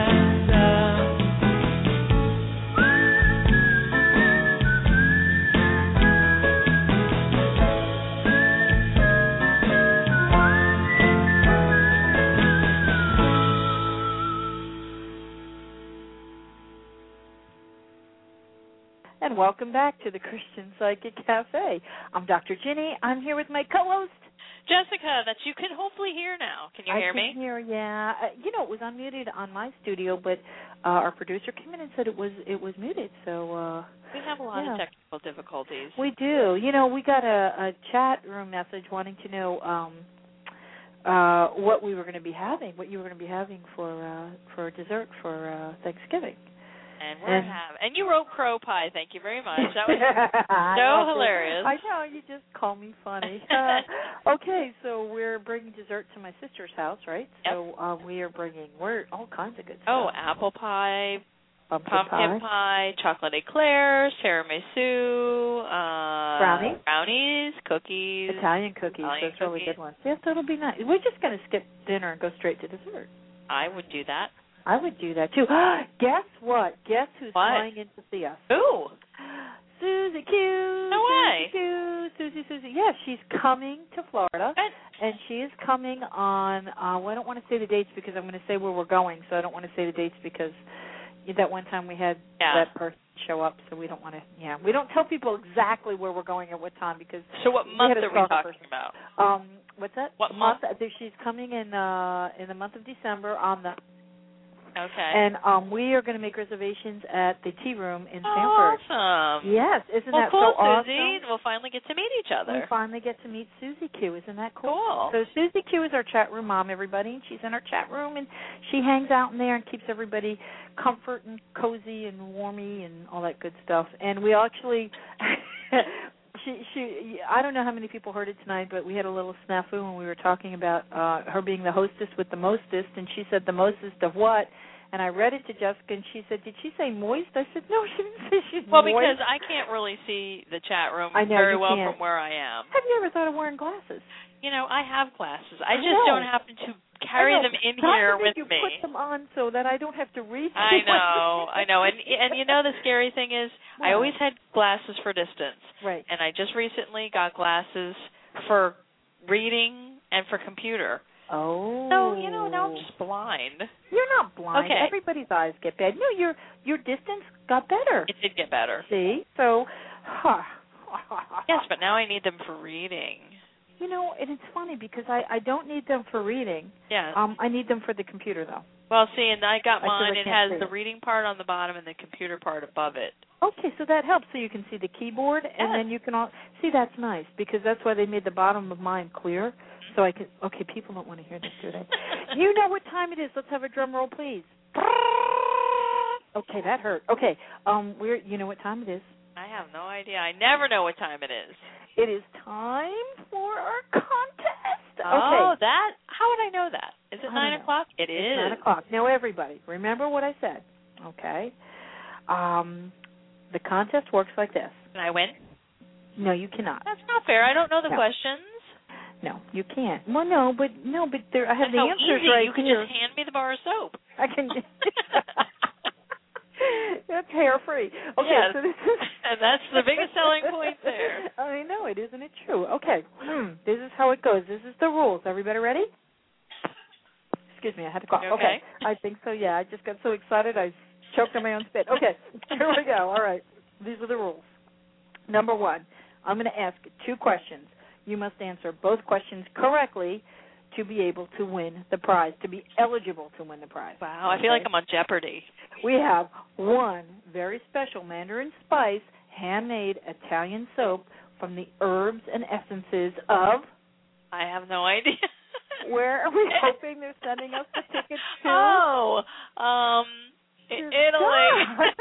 And welcome back to the Christian Psychic Cafe. I'm Dr. Ginny. I'm here with my co-host, Jessica, that you can hopefully hear now. Can you hear me? I can hear, yeah. It was unmuted on my studio, but our producer came in and said it was muted. So we have a lot of technical difficulties. We do. We got a chat room message wanting to know what we were going to be having, what you were going to be having for dessert for Thanksgiving. And you wrote crow pie. Thank you very much. That was so hilarious. I know, you just call me funny. Okay, so we're bringing dessert to my sister's house, right? Yep. So we're all kinds of good stuff. Oh, apple pie, pumpkin pie, chocolate eclairs, tiramisu, brownies, cookies, Italian cookies. Those really good ones. Yes, it'll be nice. We're just going to skip dinner and go straight to dessert. I would do that. I would do that too. Guess what? Guess who's flying in to see us? Who? Susie Q. No way. Susie. Yeah, she's coming to Florida, and she is coming on. I don't want to say the dates because I'm going to say where we're going, so I don't want to say the dates because that one time we had that person show up, so we don't want to. Yeah, we don't tell people exactly where we're going at what time because. So what month are we talking about? What's that? What month? She's coming in the month of December on the. Okay. And we are going to make reservations at the Tea Room in Sanford. Awesome. Yes, isn't that cool, so awesome? Susie. We'll finally get to meet each other. We finally get to meet Susie Q. Isn't that cool? Cool. So Susie Q is our chat room mom, everybody, and she's in our chat room, and she hangs out in there and keeps everybody comfort and cozy and warmy and all that good stuff. And we actually... She I don't know how many people heard it tonight, but we had a little snafu when we were talking about her being the hostess with the mostest, and she said the mostest of what? And I read it to Jessica, and she said, did she say moist? I said, no, she didn't say she's moist. Well, because I can't really see the chat room very well can't. from where I am. Have you ever thought of wearing glasses? You know, I have glasses. I just don't happen to carry them in here with you me. Put them on so that I don't have to read. I know. And you know the scary thing is I always had glasses for distance. Right. And I just recently got glasses for reading and for computer. Oh. So, you know, now I'm just blind. You're not blind. Okay. Everybody's eyes get bad. No, your distance got better. It did get better. See? So, yes, but now I need them for reading. You know, and it's funny because I don't need them for reading. Yeah. I need them for the computer, though. Well, see, and I got mine. It has the it. reading part on the bottom and the computer part above it. Okay, so that helps. So you can see the keyboard, and then you can all see. That's nice because that's why they made the bottom of mine clear, so I can. Okay, people don't want to hear this, do they? You know what time it is. Let's have a drum roll, please. Okay, that hurt. Okay, you know what time it is? I have no idea. I never know what time it is. It is time for our contest. Oh, okay. that? How would I know that? Is it 9 o'clock? It is. It's 9 o'clock. Now, everybody, remember what I said, okay? The contest works like this. Can I win? No, you cannot. That's not fair. I don't know the questions. No, you can't. Well, no, but there, I have That's the how answers easy. right You can here. just hand me the bar of soap. I can. That's hair free. Okay, yes. so this is, and that's the biggest selling point there. I know it, isn't it true? Okay, this is how it goes. This is the rules. Everybody ready? Excuse me, I had to cough. Okay. I think so. Yeah, I just got so excited I choked on my own spit. Okay, here we go. All right, these are the rules. Number 1, I'm going to ask 2 questions. You must answer both questions correctly to be able to win the prize, to be eligible to win the prize. Wow, I feel like I'm on Jeopardy. We have 1 very special Mandarin Spice handmade Italian soap from the herbs and essences of... I have no idea. Where are we hoping they're sending us the tickets to? Oh, Italy.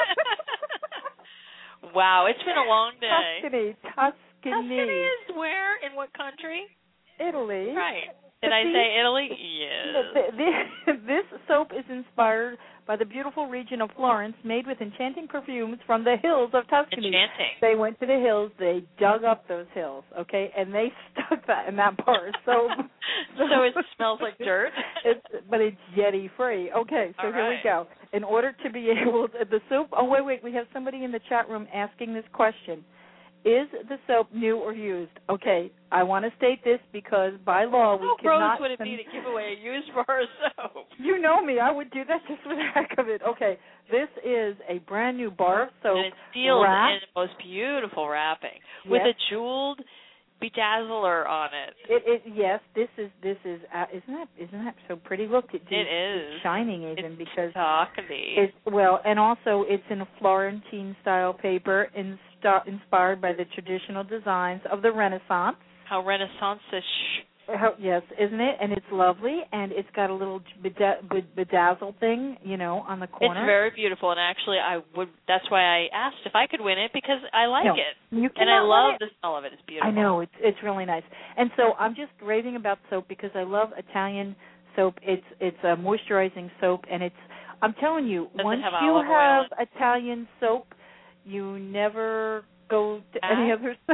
Wow, it's been a long day. Tuscany is where? In what country? Italy. Right. Did I say Italy? Yes. This soap is inspired by the beautiful region of Florence, made with enchanting perfumes from the hills of Tuscany. Enchanting. They went to the hills, they dug up those hills, okay, and they stuck that in that bar. So it smells like dirt? But it's Yeti-free. Okay, so here we go. In order to be able to, the soap, wait, we have somebody in the chat room asking this question. Is the soap new or used? Okay, I want to state this because by law we cannot... How gross would it be to give away a used bar of soap? You know me, I would do that just for the heck of it. Okay, this is a brand new bar of soap. And it's sealed in the most beautiful wrapping with a jeweled bedazzler on it. Yes, this is isn't that so pretty? Look, it is. It's shining even it's because chocolatey. And also it's in a Florentine style paper inspired by the traditional designs of the Renaissance. How Renaissance-ish. Yes, isn't it? And it's lovely, and it's got a little bedazzle thing, on the corner. It's very beautiful, and actually, that's why I asked if I could win it, because I like it. And I love the smell of it. It's beautiful. I know, it's really nice. And so I'm just raving about soap because I love Italian soap. It's a moisturizing soap, and I'm telling you, once you have Italian soap, you never go to any other soap.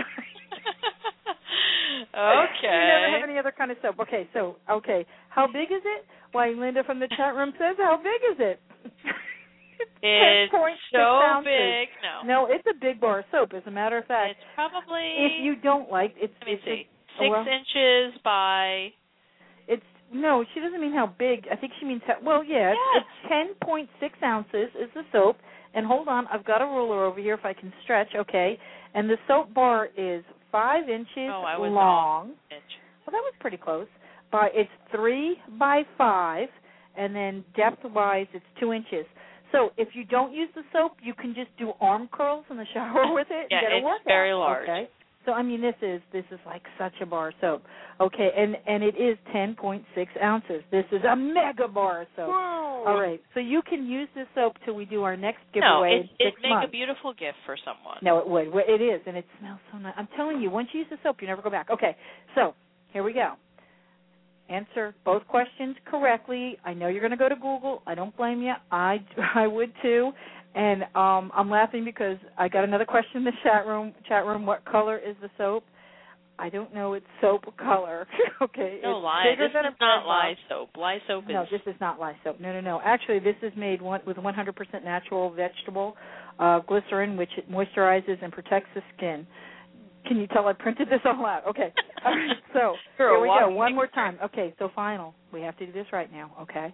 Okay. You never have any other kind of soap. Okay, how big is it? Why, Linda from the chat room says, how big is it? It's so ounces. big. No, it's a big bar of soap. As a matter of fact, it's probably. If you don't like, Let me see. 6 inches by. No, she doesn't mean how big. I think she means how. Well, yes. It's 10.6 ounces is the soap, And hold on, I've got a ruler over here if I can stretch. Okay. And the soap bar is 5 inches long. Well, that was pretty close. But it's 3 by 5, and then depth-wise it's 2 inches. So if you don't use the soap, you can just do arm curls in the shower with it. Yeah, and get a workout. It's very large. Okay. So I mean, this is like such a bar of soap. Okay, and it is 10.6 ounces. This is a mega bar of soap. Whoa. All right, so you can use this soap till we do our next giveaway. No, it'd make a beautiful gift for someone. No, it would. It is, and it smells so nice. I'm telling you, once you use the soap, you never go back. Okay, so here we go. Answer both questions correctly. I know you're going to go to Google. I don't blame you. I would too. And I'm laughing because I got another question in the chat room. What color is the soap? I don't know. It's soap color. Okay. No, lye. This is not lye soap. Lye soap is... No, this is not lye soap. No. Actually, this is made with 100% natural vegetable glycerin, which it moisturizes and protects the skin. Can you tell I printed this all out? Okay. All right, so here we go. One more time. Okay, so final. We have to do this right now, okay?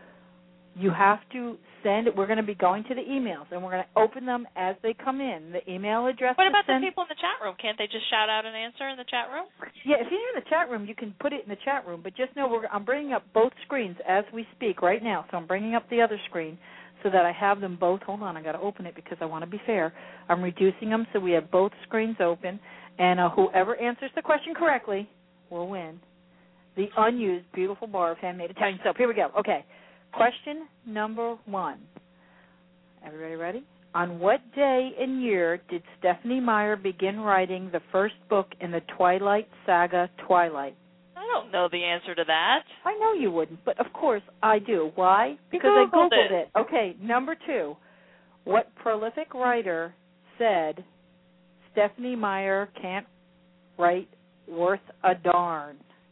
You have to send it. We're going to be going to the emails, and we're going to open them as they come in. The email address. What about the people in the chat room? Can't they just shout out an answer in the chat room? Yeah, if you're in the chat room, you can put it in the chat room. But just know I'm bringing up both screens as we speak right now. So I'm bringing up the other screen so that I have them both. Hold on, I got to open it because I want to be fair. I'm reducing them so we have both screens open. And whoever answers the question correctly will win the unused beautiful bar of handmade Italian soap. Here we go. Okay. Question number 1. Everybody ready? On what day and year did Stephenie Meyer begin writing the first book in the Twilight saga, Twilight? I don't know the answer to that. I know you wouldn't, but of course I do. Why? Because I Googled it. Okay, number 2. What prolific writer said Stephenie Meyer can't write worth a darn?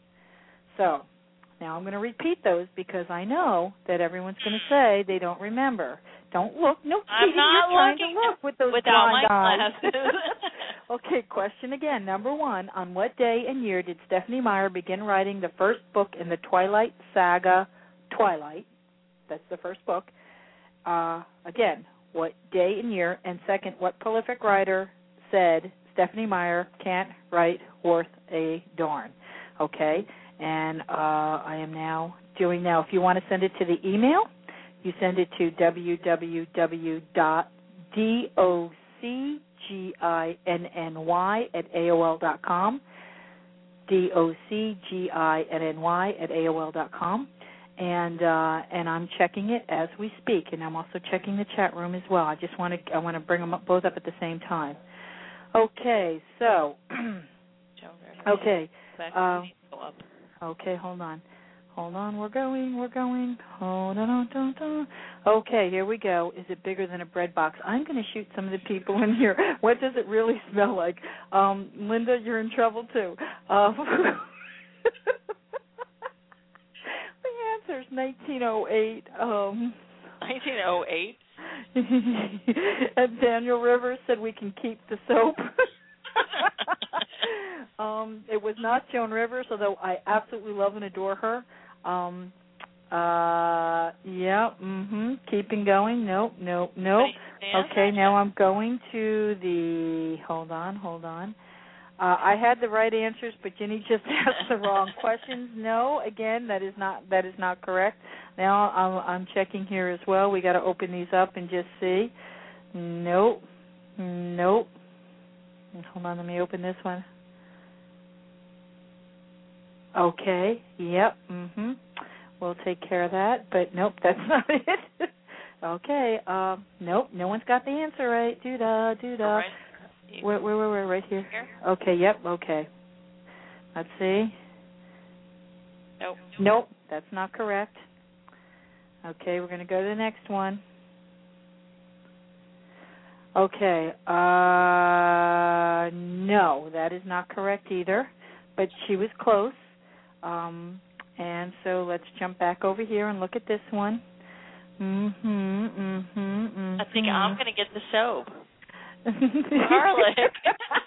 So, now I'm going to repeat those because I know that everyone's going to say they don't remember. Don't look. No cheating. I'm not looking to look with those without my eyes. glasses. Okay, question again. Number 1, on what day and year did Stephenie Meyer begin writing the first book in the Twilight saga, Twilight? That's the first book. Again, what day and year? And second, what prolific writer said Stephenie Meyer can't write worth a darn? Okay, and I am now doing now. If you want to send it to the email, you send it to www.docginny@aol.com, docginny@aol.com, and I'm checking it as we speak, and I'm also checking the chat room as well. I want to bring them up, both up at the same time. Okay, so okay. Okay, hold on, we're going. Hold on. Okay, here we go. Is it bigger than a bread box? I'm going to shoot some of the people in here. What does it really smell like? Linda, you're in trouble too. The answer's 1908. 1908? And Daniel Rivers said we can keep the soap. It was not Joan Rivers, although I absolutely love and adore her. Keeping going. Nope. Okay, now I'm going to the. Hold on. I had the right answers, but Ginny just asked the wrong questions. No, again, that is not correct. Now I'm checking here as well. We got to open these up and just see. Nope. Hold on, let me open this one. Okay. Yep. We'll take care of that. But nope, that's not it. Okay. Nope. No one's got the answer right. Right. Where? Right here. Okay. Yep. Okay. Let's see. Nope. That's not correct. Okay. We're going to go to the next one. Okay. No, that is not correct either. But she was close. And so let's jump back over here and look at this one. I think I'm going to get the soap. Garlic.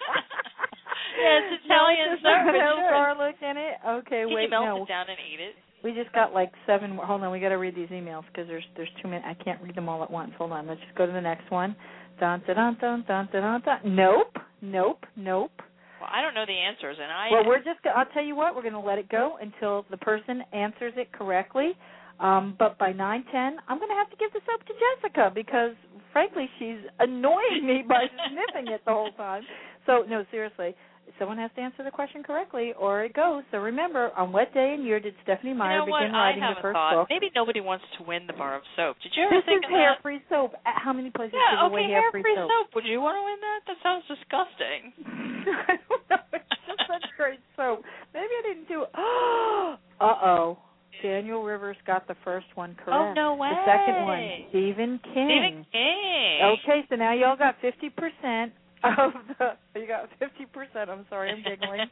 Yeah, it's Italian soap. No garlic in it? Okay, Can wait, you melt it down and eat it? We just got like 7 more. Hold on, we got to read these emails because there's too many. I can't read them all at once. Hold on, let's just go to the next one. Dun, dun, dun, dun, dun, dun. Nope. Well, I don't know the answers, and Well, I'll tell you what, we're going to let it go until the person answers it correctly. But by 9:10, I'm going to have to give this up to Jessica because, frankly, she's annoying me by sniffing it the whole time. So, no, seriously, someone has to answer the question correctly or it goes. So remember, on what day and year did Stephanie Meyer begin writing the first book? Maybe nobody wants to win the bar of soap. Did you ever think of that? This is hair-free soap. How many places give away hair-free soap? Would you want to win that? That sounds disgusting. I don't know. It's just such great soap. Maybe I didn't do it. Uh-oh. Daniel Rivers got the first one correct. Oh, no way. The second one, Stephen King. Okay, so now y'all got 50% of you got 50%, I'm sorry, I'm giggling.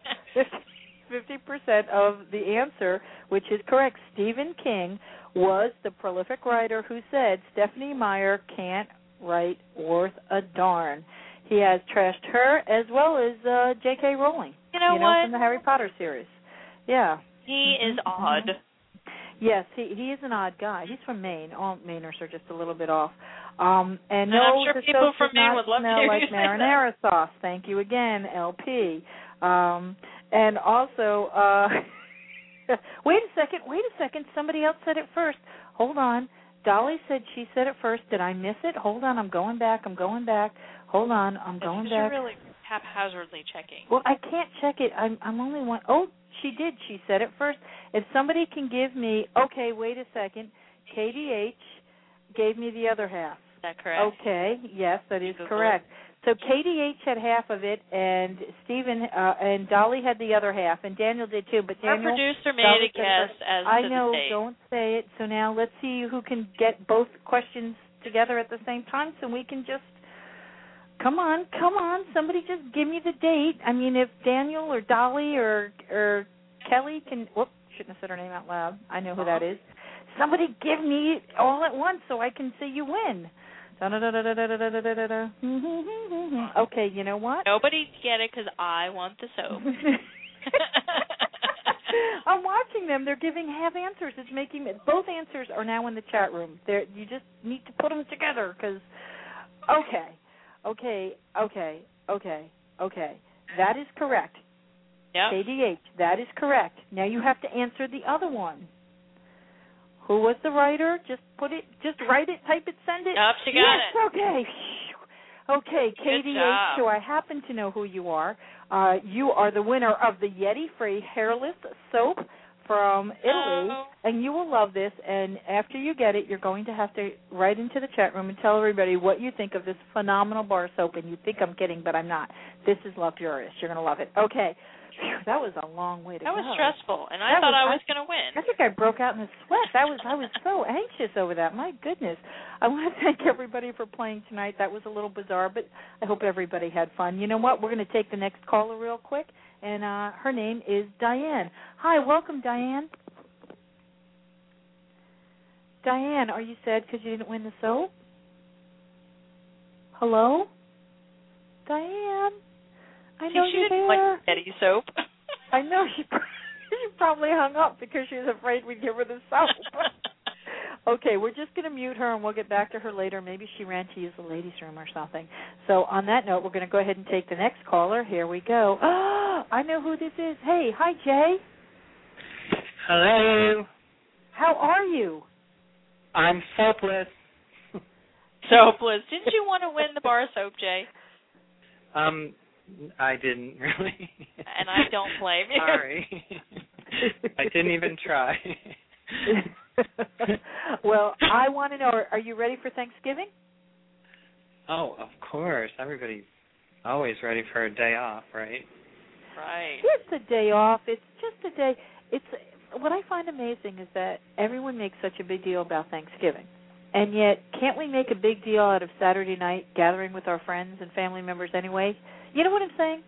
50% of the answer, which is correct. Stephen King was the prolific writer who said Stephanie Meyer can't write worth a darn. He has trashed her as well as J.K. Rowling. You know what? From the Harry Potter series. Yeah. He is odd. Yes, he is an odd guy. He's from Maine. All Mainers are just a little bit off. And no, I'm sure the people soap from does Maine not would love to smell hear like you say marinara sauce. Thank you again, LP. And also, wait a second. Somebody else said it first. Hold on. Dolly said she said it first. Did I miss it? Hold on. I'm going back. Hold on. I'm going back. You're really haphazardly checking. Well, I can't check it. I'm only one. Oh, she did. She said it first. If somebody can give me, okay, wait a second. KDH gave me the other half. Is that correct? Okay, yes, that is correct. So KDH had half of it, and Stephen and Dolly had the other half, and Daniel did too. But Daniel, our producer made a guess as I to know, the date. don't say it. So now let's see who can get both questions together at the same time, so we can just. Come on. Somebody just give me the date. I mean, if Daniel or Dolly or Kelly can... Whoops, shouldn't have said her name out loud. I know who that is. Somebody give me all at once so I can say you win. Okay, you know what? Nobody get it because I want the soap. I'm watching them. They're giving half answers. It's making... Both answers are now in the chat room. You just need to put them together because... Okay. That is correct. Yep. KDH, that is correct. Now you have to answer the other one. Who was the writer? Just write it, type it, send it. Yep, she got it. Okay. Okay, KDH, so I happen to know who you are. You are the winner of the Yeti Free Hairless Soap from Italy, and you will love this. And after you get it, you're going to have to write into the chat room and tell everybody what you think of this phenomenal bar soap. And you think I'm kidding, but I'm not. This is luxurious. You're going to love it. Okay. Whew, that was a long way to go. That was stressful, and I thought I was going to win. I think I broke out in a sweat. I was so anxious over that. My goodness. I want to thank everybody for playing tonight. That was a little bizarre, but I hope everybody had fun. You know what? We're going to take the next caller real quick, and her name is Diane. Hi, welcome, Diane. Diane, are you sad because you didn't win the soap? Hello? Diane? I know you're there. Like Eddie soap. I know she probably hung up because she was afraid we'd give her the soap. Okay, we're just going to mute her, and we'll get back to her later. Maybe she ran to use the ladies' room or something. So on that note, we're going to go ahead and take the next caller. Here we go. Oh, I know who this is. Hey, hi, Jay. Hello. How are you? I'm soapless. Soapless. Didn't you want to win the bar soap, Jay? I didn't really. And I don't blame you. Sorry. I didn't even try. Well, I want to know, are you ready for Thanksgiving? Oh, of course. Everybody's always ready for a day off, right? Right. It's a day off. It's just a day. What I find amazing is that everyone makes such a big deal about Thanksgiving. And yet, can't we make a big deal out of Saturday night gathering with our friends and family members anyway? You know what I'm saying?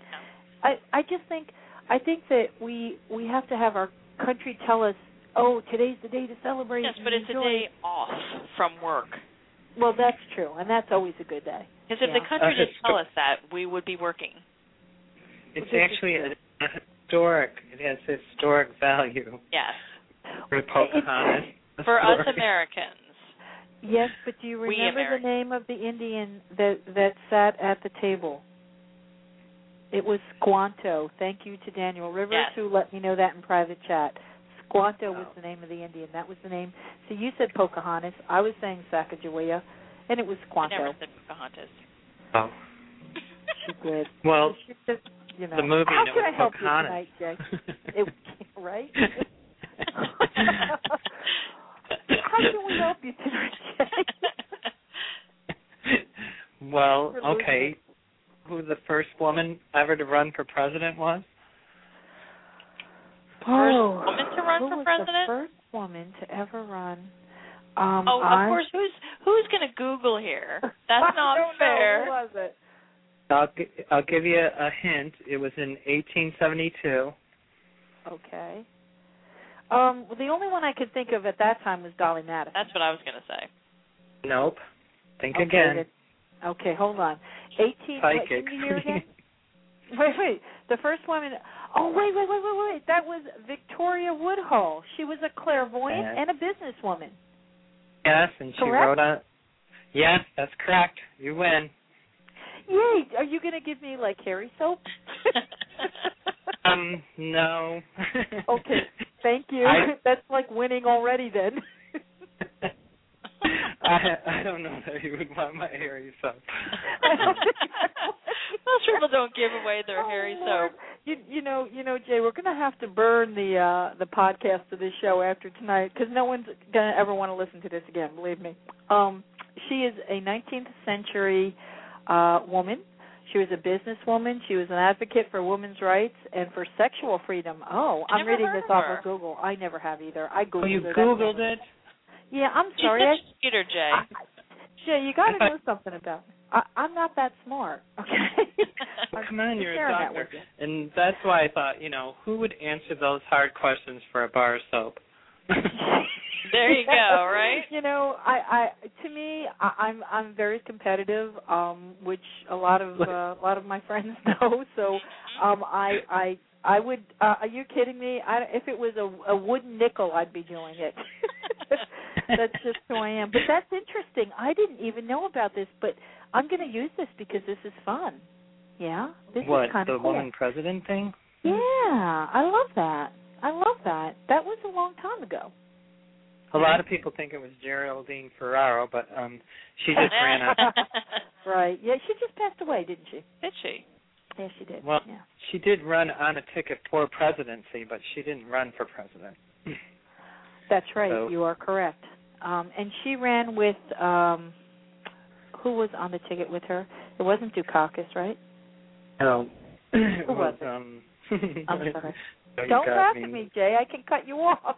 I think that we have to have our country tell us, oh, today's the day to celebrate. Yes, but it's a day off from work. Well, that's true, and that's always a good day. Because if the country didn't tell us that, we would be working. It's actually a historic. It has historic value. Yes. Pocahontas. For us Americans. Yes, but do you remember the name of the Indian that sat at the table? It was Squanto. Thank you to Daniel Rivers, who let me know that in private chat. Squanto was the name of the Indian. That was the name. See, you said Pocahontas. I was saying Sacagawea, and it was Squanto. I never said Pocahontas. Oh. She did. Well, she just, you know. the movie How knows can I help Pocahontas. you tonight, Jay? Right? How can we help you tonight, Jay? Well, okay. Who the first woman ever to run for president was? First woman to run for president? The first woman to ever run. Of course. Who's going to Google here? That's not fair. Who was it? I'll give you a hint. It was in 1872. Okay. The only one I could think of at that time was Dolly Madison. That's what I was going to say. Nope. Think again. Okay, hold on. Psychic. Wait, can you hear again? Wait. The first woman. Oh, wait. That was Victoria Woodhull. She was a clairvoyant and a businesswoman. Yes, and she wrote on. Yes, that's correct. You win. Yay! Are you going to give me like Harry soap? No. Okay, thank you. That's like winning already then. I don't know that you would want my hairy soap. Most people don't give away their hairy soap. You know, Jay, we're going to have to burn the podcast of this show after tonight because no one's going to ever want to listen to this again. Believe me. She is a 19th century woman. She was a businesswoman. She was an advocate for women's rights and for sexual freedom. Oh, I'm reading this off of Google. I never have either. I Googled it. Oh, you Googled it? Yeah, I'm sorry. You're such a cheater, Jay. Jay, you got to know something about me. I'm not that smart, okay? Well, come on, you're a doctor. And that's why I thought, who would answer those hard questions for a bar of soap? There you go, right? I'm very competitive, which a lot of my friends know. So, I would. Are you kidding me? If it was a wooden nickel, I'd be doing it. That's just who I am. But that's interesting. I didn't even know about this, but I'm going to use this because this is fun. Yeah, this is kind of cool. The woman president thing? Yeah, I love that. That was a long time ago. A lot of people think it was Geraldine Ferraro, but she just ran out. Right. Yeah, she just passed away, didn't she? Did she? Yeah, she did. Well, she did run on a ticket for presidency, but she didn't run for president. That's right. So, you are correct. And she ran with, who was on the ticket with her? It wasn't Dukakis, right? No. Who was it? I'm sorry. Don't laugh at me, Jay. I can cut you off.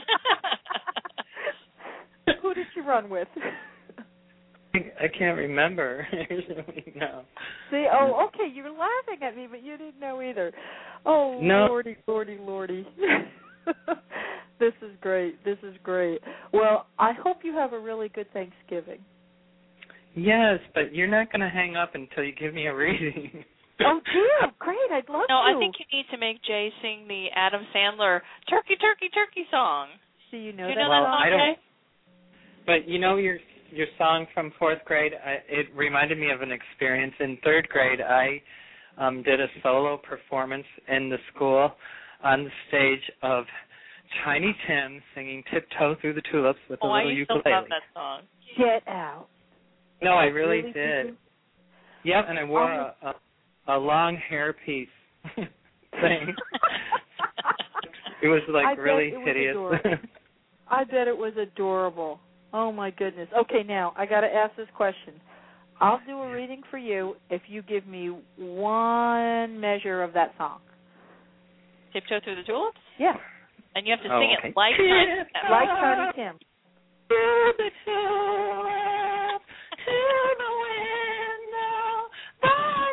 Who did she run with? I can't remember. No. See, okay, you're laughing at me, but you didn't know either. Oh, no. Lordy. This is great. Well, I hope you have a really good Thanksgiving. Yes, but you're not going to hang up until you give me a reading. Oh, dear. Great. I'd love to. No, I think you need to make Jay sing the Adam Sandler Turkey, Turkey, Turkey song. Do you know that? Well, that song, I don't. Jay? But your song from 4th grade, it reminded me of an experience. In 3rd grade, I did a solo performance in the school on the stage of Tiny Tim singing Tiptoe Through the Tulips with a little ukulele. I love that song. Get out. No, I really did. Yep, and I wore a long hair piece thing. It was really hideous. I bet it was adorable. Oh, my goodness. Okay, now, I got to ask this question. I'll do a reading for you if you give me one measure of that song. Tiptoe Through the Tulips? Yeah. And you have to sing it like Tiny Tim. Like Tiny Tim. Through the tulips, to the window, by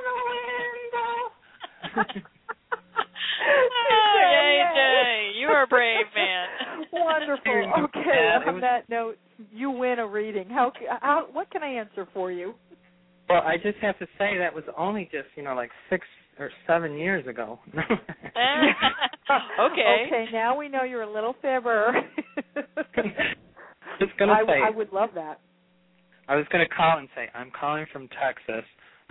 the window. Jay, you are a brave man. Wonderful. Okay, on that note, you win a reading. What can I answer for you? Well, I just have to say that was only just, like 6 7 years ago. Okay. Okay, now we know you're a little fibber. Just gonna say. I would love that. I was gonna call and say I'm calling from Texas.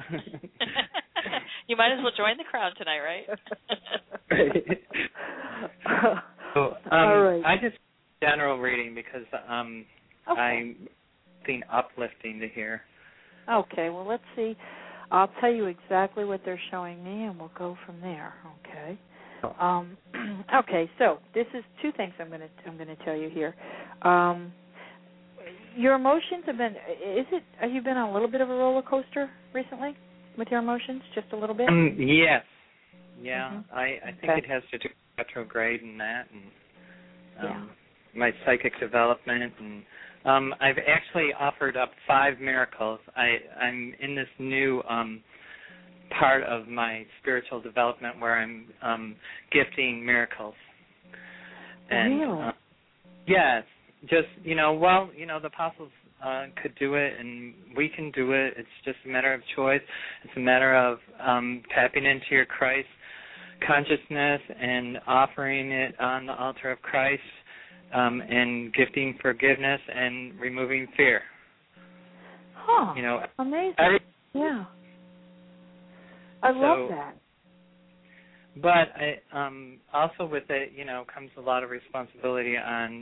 You might as well join the crowd tonight, right? So, all right. I just general reading because I'm being uplifting to hear. Okay, well, let's see. I'll tell you exactly what they're showing me, and we'll go from there. Okay. Okay. So this is two things I'm going to tell you here. Your emotions have been. Have you been on a little bit of a roller coaster recently with your emotions? Just a little bit. Yes. Yeah. Mm-hmm. I think it has to do with retrograde and that, and my psychic development and. I've actually offered up 5 miracles. I'm in this new part of my spiritual development where I'm gifting miracles. And, really? Yes. Just, the apostles could do it, and we can do it. It's just a matter of choice. It's a matter of tapping into your Christ consciousness and offering it on the altar of Christ. And gifting forgiveness and removing fear. Huh. Amazing. Yeah. I love that. But also with it, comes a lot of responsibility on,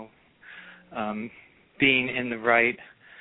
being in the right,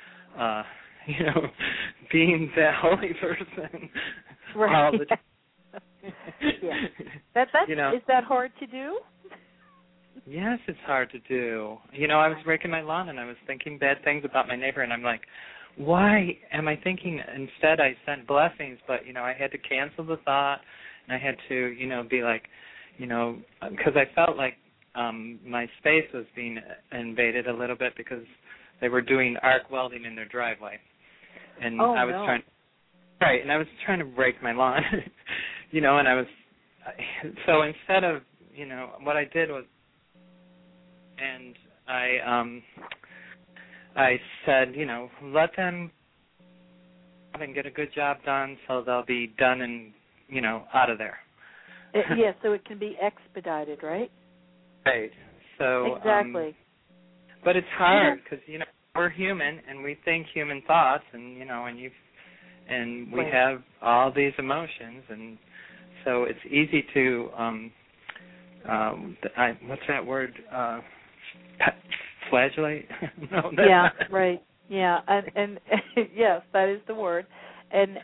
being that holy person. Right. All the time. Yeah. Is that hard to do? Yes, it's hard to do. I was raking my lawn and I was thinking bad things about my neighbor, and I'm like, why am I thinking? Instead, I sent blessings, but, I had to cancel the thought, and I had to, be like, because I felt like my space was being invaded a little bit because they were doing arc welding in their driveway. And I was trying to rake my lawn, and I was, so instead of, what I did was, and I said, let them and get a good job done so they'll be done and, out of there. So it can be expedited, right? Right. So exactly. But it's hard because, we're human and we think human thoughts and, and we have all these emotions, and so it's easy to what's that word? Flagellate? No, yeah, right. Yeah, and yes, that is the word. And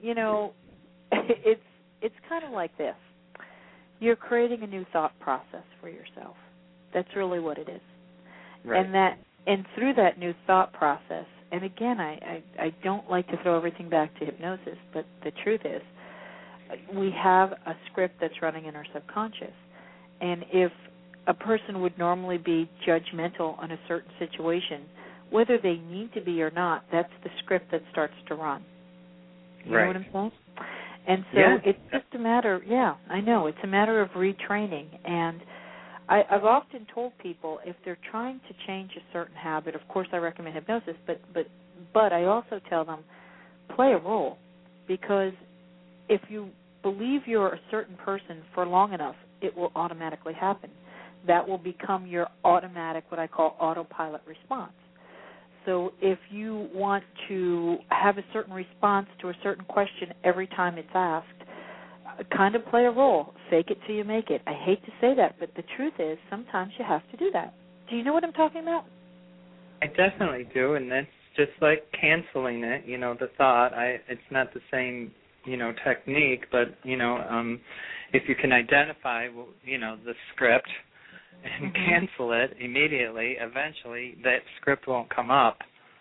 it's kind of like this. You're creating a new thought process for yourself. That's really what it is. Right. And through that new thought process, and again, I don't like to throw everything back to hypnosis, but the truth is, we have a script that's running in our subconscious. And if a person would normally be judgmental on a certain situation, whether they need to be or not, that's the script that starts to run. You know what I'm saying? And so it's just a matter, I know, it's a matter of retraining. And I've often told people if they're trying to change a certain habit, of course I recommend hypnosis, but I also tell them play a role, because if you believe you're a certain person for long enough, it will automatically happen. That will become your automatic, what I call autopilot response. So if you want to have a certain response to a certain question every time it's asked, kind of play a role. Fake it till you make it. I hate to say that, but the truth is sometimes you have to do that. Do you know what I'm talking about? I definitely do, and that's just like canceling it, the thought. It's not the same, technique, but, if you can identify, the script and cancel it immediately, eventually that script won't come up.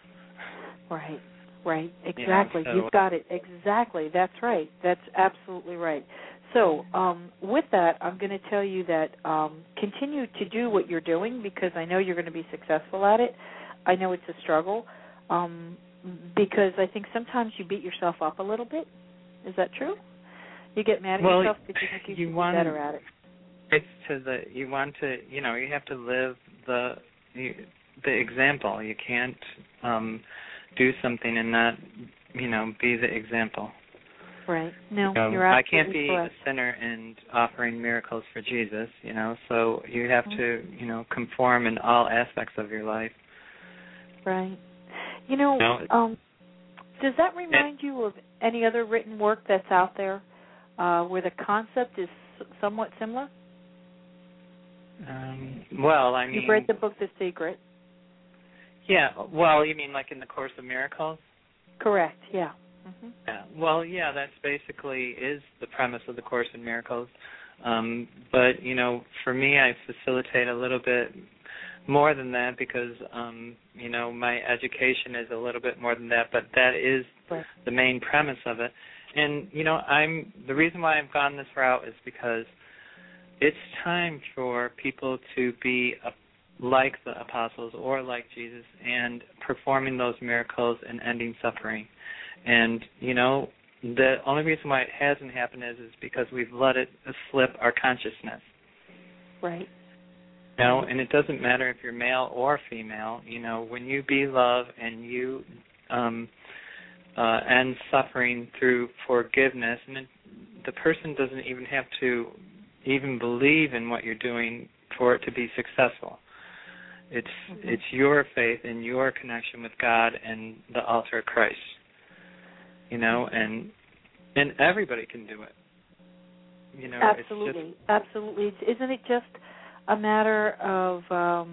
Right, exactly. You've got it. Exactly, that's right. That's absolutely right. So with that, I'm going to tell you that continue to do what you're doing, because I know you're going to be successful at it. I know it's a struggle, because I think sometimes you beat yourself up a little bit. Is that true? You get mad at yourself because you think you should be better at it. It's you want to, you have to live the example. You can't do something and not, be the example. Right. No, you know, you're I absolutely can't be correct. a sinner and offering miracles for Jesus, you know, so you have to, you know, conform in all aspects of your life. Right. You know, does that remind you of any other written work that's out there where the concept is somewhat similar? Well, I mean... You've read the book The Secret. Yeah, well, you mean like in the Course of Miracles? Correct, yeah. Mm-hmm. Yeah. Well, yeah, that's basically is the premise of the Course in Miracles. But, you know, for me, I facilitate a little bit more than that because, you know, my education is a little bit more than that, but that is the main premise of it. And, you know, the reason why I've gone this route is because it's time for people to be like the apostles or like Jesus and performing those miracles and ending suffering. And, you know, the only reason why it hasn't happened is because we've let it slip our consciousness. Right. You know, and it doesn't matter if you're male or female. You know, when you be love and you end suffering through forgiveness, and the person doesn't even have to even believe in what you're doing for it to be successful. It's your faith and your connection with God and the altar of Christ. You know, and everybody can do it. You know, absolutely, absolutely. Isn't it just a matter of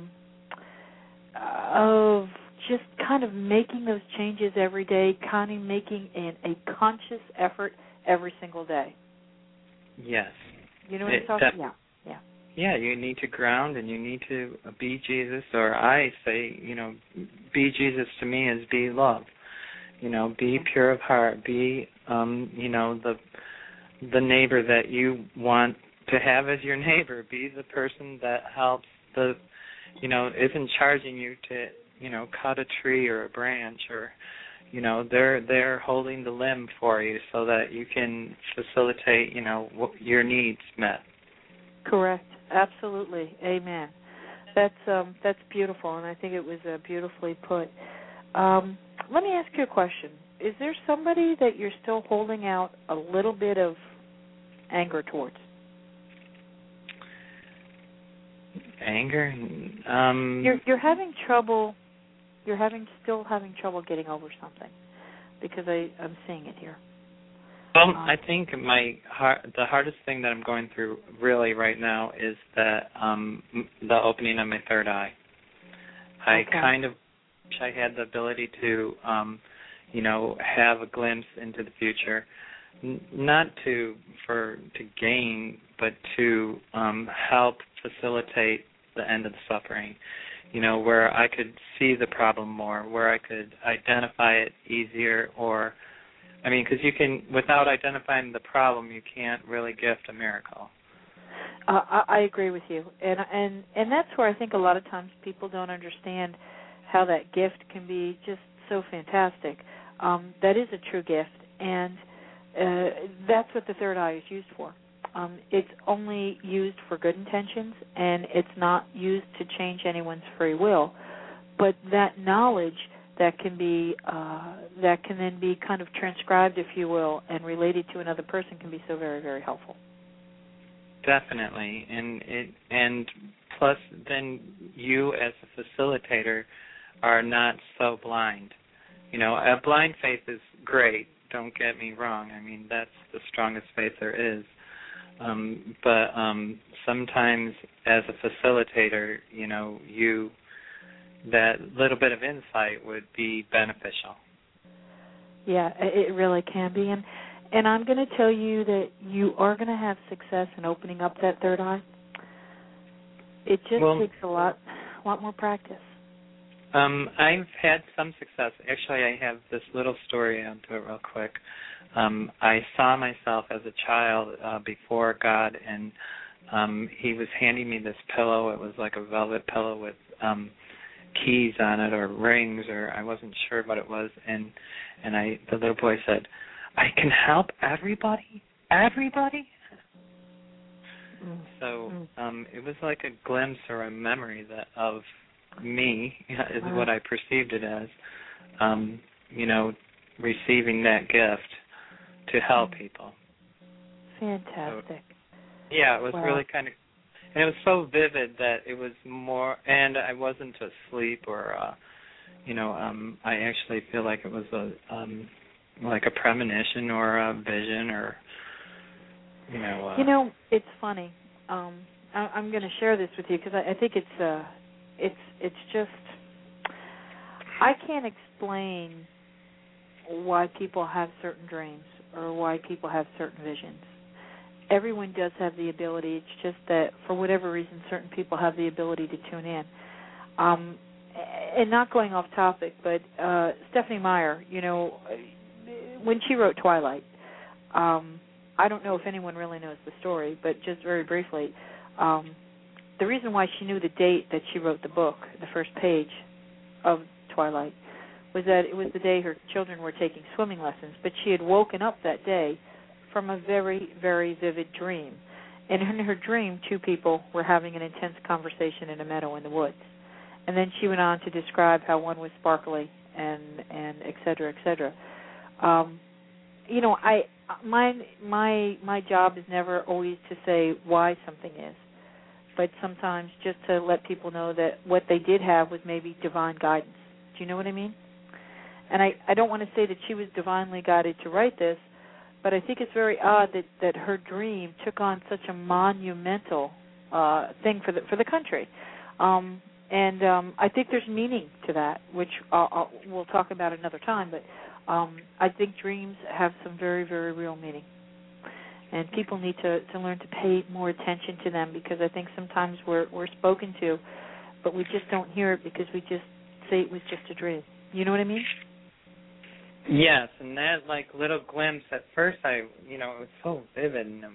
just kind of making those changes every day, kind of making a conscious effort every single day? Yes. You know what I'm talking about? Yeah. Yeah, you need to ground and you need to be Jesus, or I say, you know, be Jesus to me is be love. You know, be pure of heart, be, you know, the neighbor that you want to have as your neighbor, be the person that helps you know, isn't charging you to, you know, cut a tree or a branch or, you know, they're holding the limb for you so that you can facilitate, you know, your needs met. Correct. Absolutely. Amen. That's beautiful, and I think it was beautifully put. Let me ask you a question. Is there somebody that you're still holding out a little bit of anger towards? Anger? You're having trouble. Still having trouble getting over something, because I'm seeing it here. Well, I think the hardest thing that I'm going through really right now is that the opening of my third eye. I kind of wish I had the ability to, you know, have a glimpse into the future, not to gain, but to help facilitate the end of the suffering. You know, where I could see the problem more, where I could identify it easier, or, I mean, because you can, without identifying the problem, you can't really gift a miracle. I agree with you, and that's where I think a lot of times people don't understand how that gift can be just so fantastic. That is a true gift, and that's what the third eye is used for. It's only used for good intentions, and it's not used to change anyone's free will. But that knowledge that can then be kind of transcribed, if you will, and related to another person can be so very, very helpful. Definitely, and plus then you as a facilitator are not so blind. You know, a blind faith is great, don't get me wrong. I mean, that's the strongest faith there is. But sometimes as a facilitator, you know, that little bit of insight would be beneficial. Yeah, it really can be. And I'm going to tell you that you are going to have success in opening up that third eye. It just takes a lot more practice. I've had some success. Actually, I have this little story. I'll do it real quick. I saw myself as a child before God, and he was handing me this pillow. It was like a velvet pillow with keys on it or rings, or I wasn't sure what it was. And the little boy said, "I can help everybody? Everybody?" So it was like a glimpse or a memory of me, is what I perceived it as, you know, receiving that gift to help people. Fantastic. So, yeah, it was really kind of, and it was so vivid that it was more, and I wasn't asleep or, I actually feel like it was like a premonition or a vision or, it's funny. I'm going to share this with you because I think it's just, I can't explain why people have certain dreams or why people have certain visions. Everyone does have the ability. It's just that for whatever reason, certain people have the ability to tune in. And not going off topic, but Stephenie Meyer, when she wrote Twilight, I don't know if anyone really knows the story, but just very briefly, the reason why she knew the date that she wrote the book, the first page of Twilight, was that it was the day her children were taking swimming lessons, but she had woken up that day from a very, very vivid dream. And in her dream, two people were having an intense conversation in a meadow in the woods. And then she went on to describe how one was sparkly and et cetera, et cetera. My job is never always to say why something is, but sometimes just to let people know that what they did have was maybe divine guidance. Do you know what I mean? And I don't want to say that she was divinely guided to write this, but I think it's very odd that her dream took on such a monumental thing for the country. And I think there's meaning to that, which we'll talk about another time. But I think dreams have some very, very real meaning. And people need to learn to pay more attention to them, because I think sometimes we're spoken to, but we just don't hear it because we just say it was just a dream. You know what I mean? Yes, and that little glimpse at first, it was so vivid, and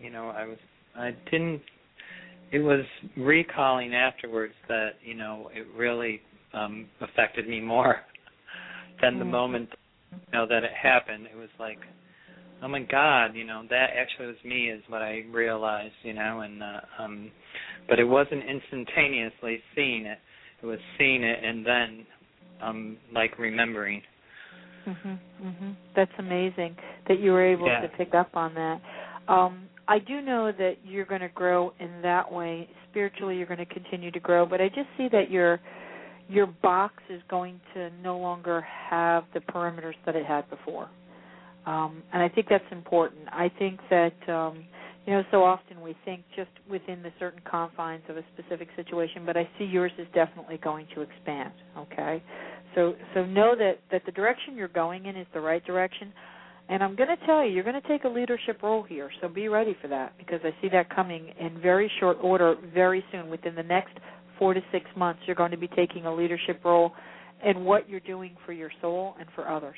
it was recalling afterwards that, it really affected me more than the moment, that it happened. It was like, oh my God, that actually was me, is what I realized, and but it wasn't instantaneously seeing it. It was seeing it and then remembering. That's amazing that you were able to pick up on that. I do know that you're going to grow in that way. Spiritually, you're going to continue to grow, but I just see that your box is going to no longer have the perimeters that it had before. And I think that's important. I think that, so often we think just within the certain confines of a specific situation, but I see yours is definitely going to expand, okay? So know that the direction you're going in is the right direction. And I'm going to tell you, you're going to take a leadership role here, so be ready for that, because I see that coming in very short order, very soon. Within the next 4 to 6 months, you're going to be taking a leadership role in what you're doing for your soul and for others.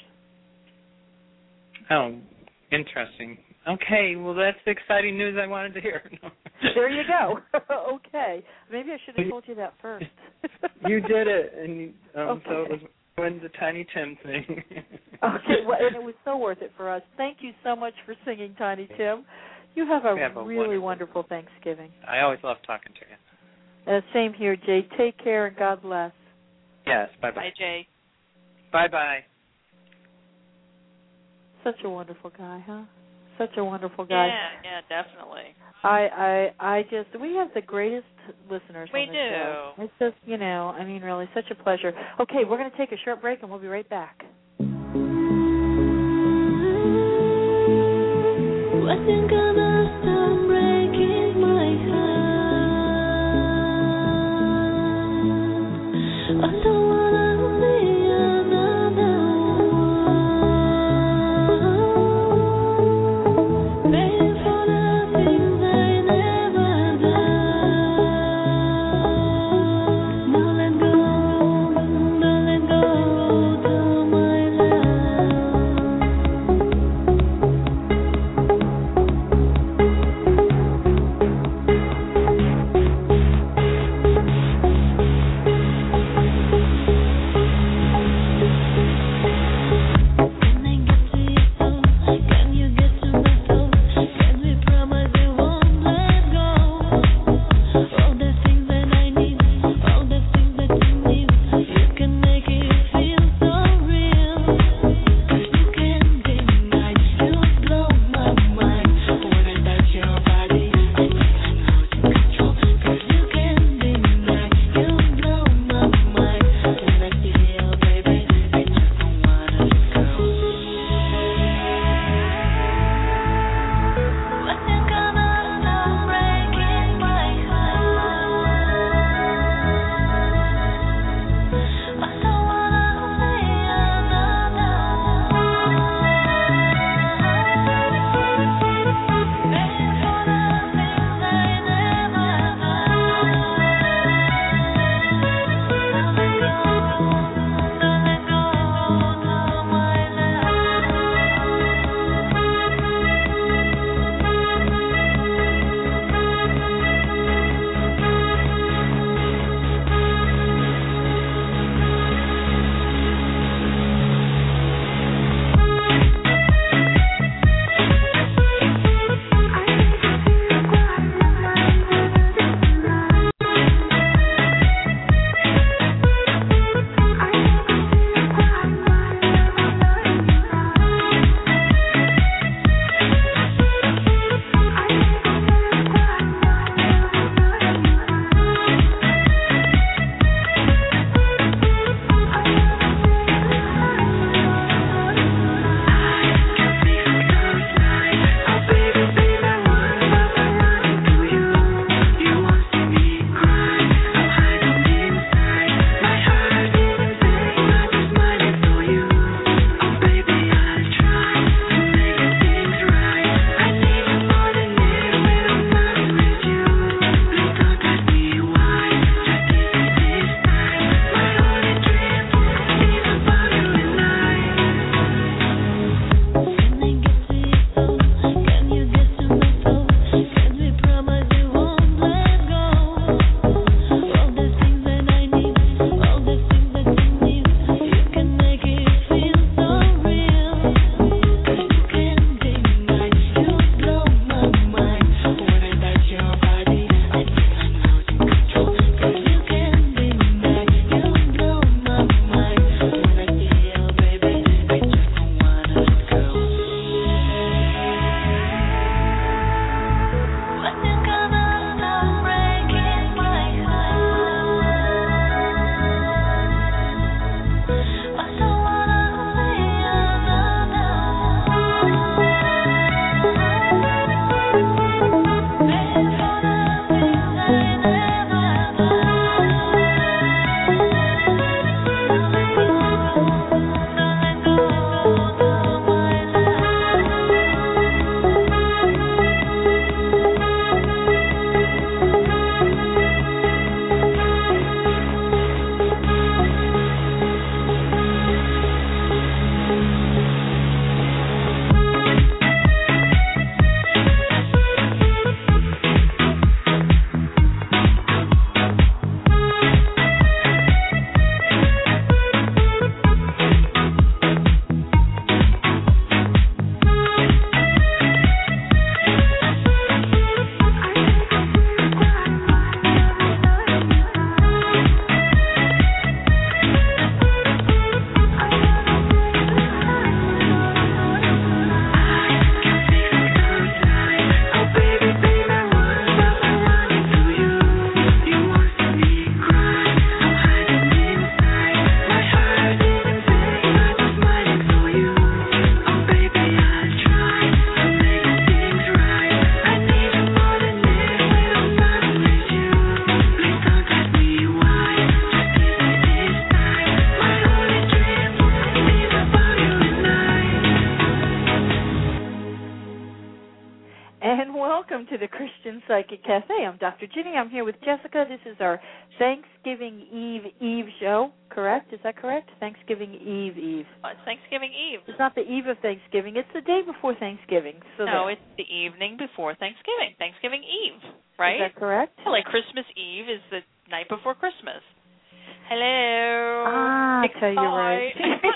Oh, interesting. Okay, well, that's the exciting news I wanted to hear. There you go. Okay. Maybe I should have told you that first. You did it, and so it was when the Tiny Tim thing. Okay, well, and it was so worth it for us. Thank you so much for singing, Tiny Tim. You have a really wonderful Thanksgiving. I always love talking to you. Same here, Jay. Take care, and God bless. Yes, bye-bye. Bye, Jay. Bye-bye. Such a wonderful guy, huh? Such a wonderful guy. Yeah, definitely. We have the greatest listeners on the show. It's just, really such a pleasure. Okay, we're going to take a short break and we'll be right back. I think I'm gonna stop breaking my heart. I don't wanna be another one, paying for the things I never done. Don't let go of my love. Christian Psychic Cafe. I'm Dr. Ginny. I'm here with Jessica. This is our Thanksgiving Eve show, correct? Is that correct? Thanksgiving Eve. It's Thanksgiving Eve. It's not the eve of Thanksgiving. It's the day before Thanksgiving. So no, it's the evening before Thanksgiving. Thanksgiving Eve, right? Is that correct? Yeah, like Christmas Eve is the night before Christmas. Hello. I tell you right.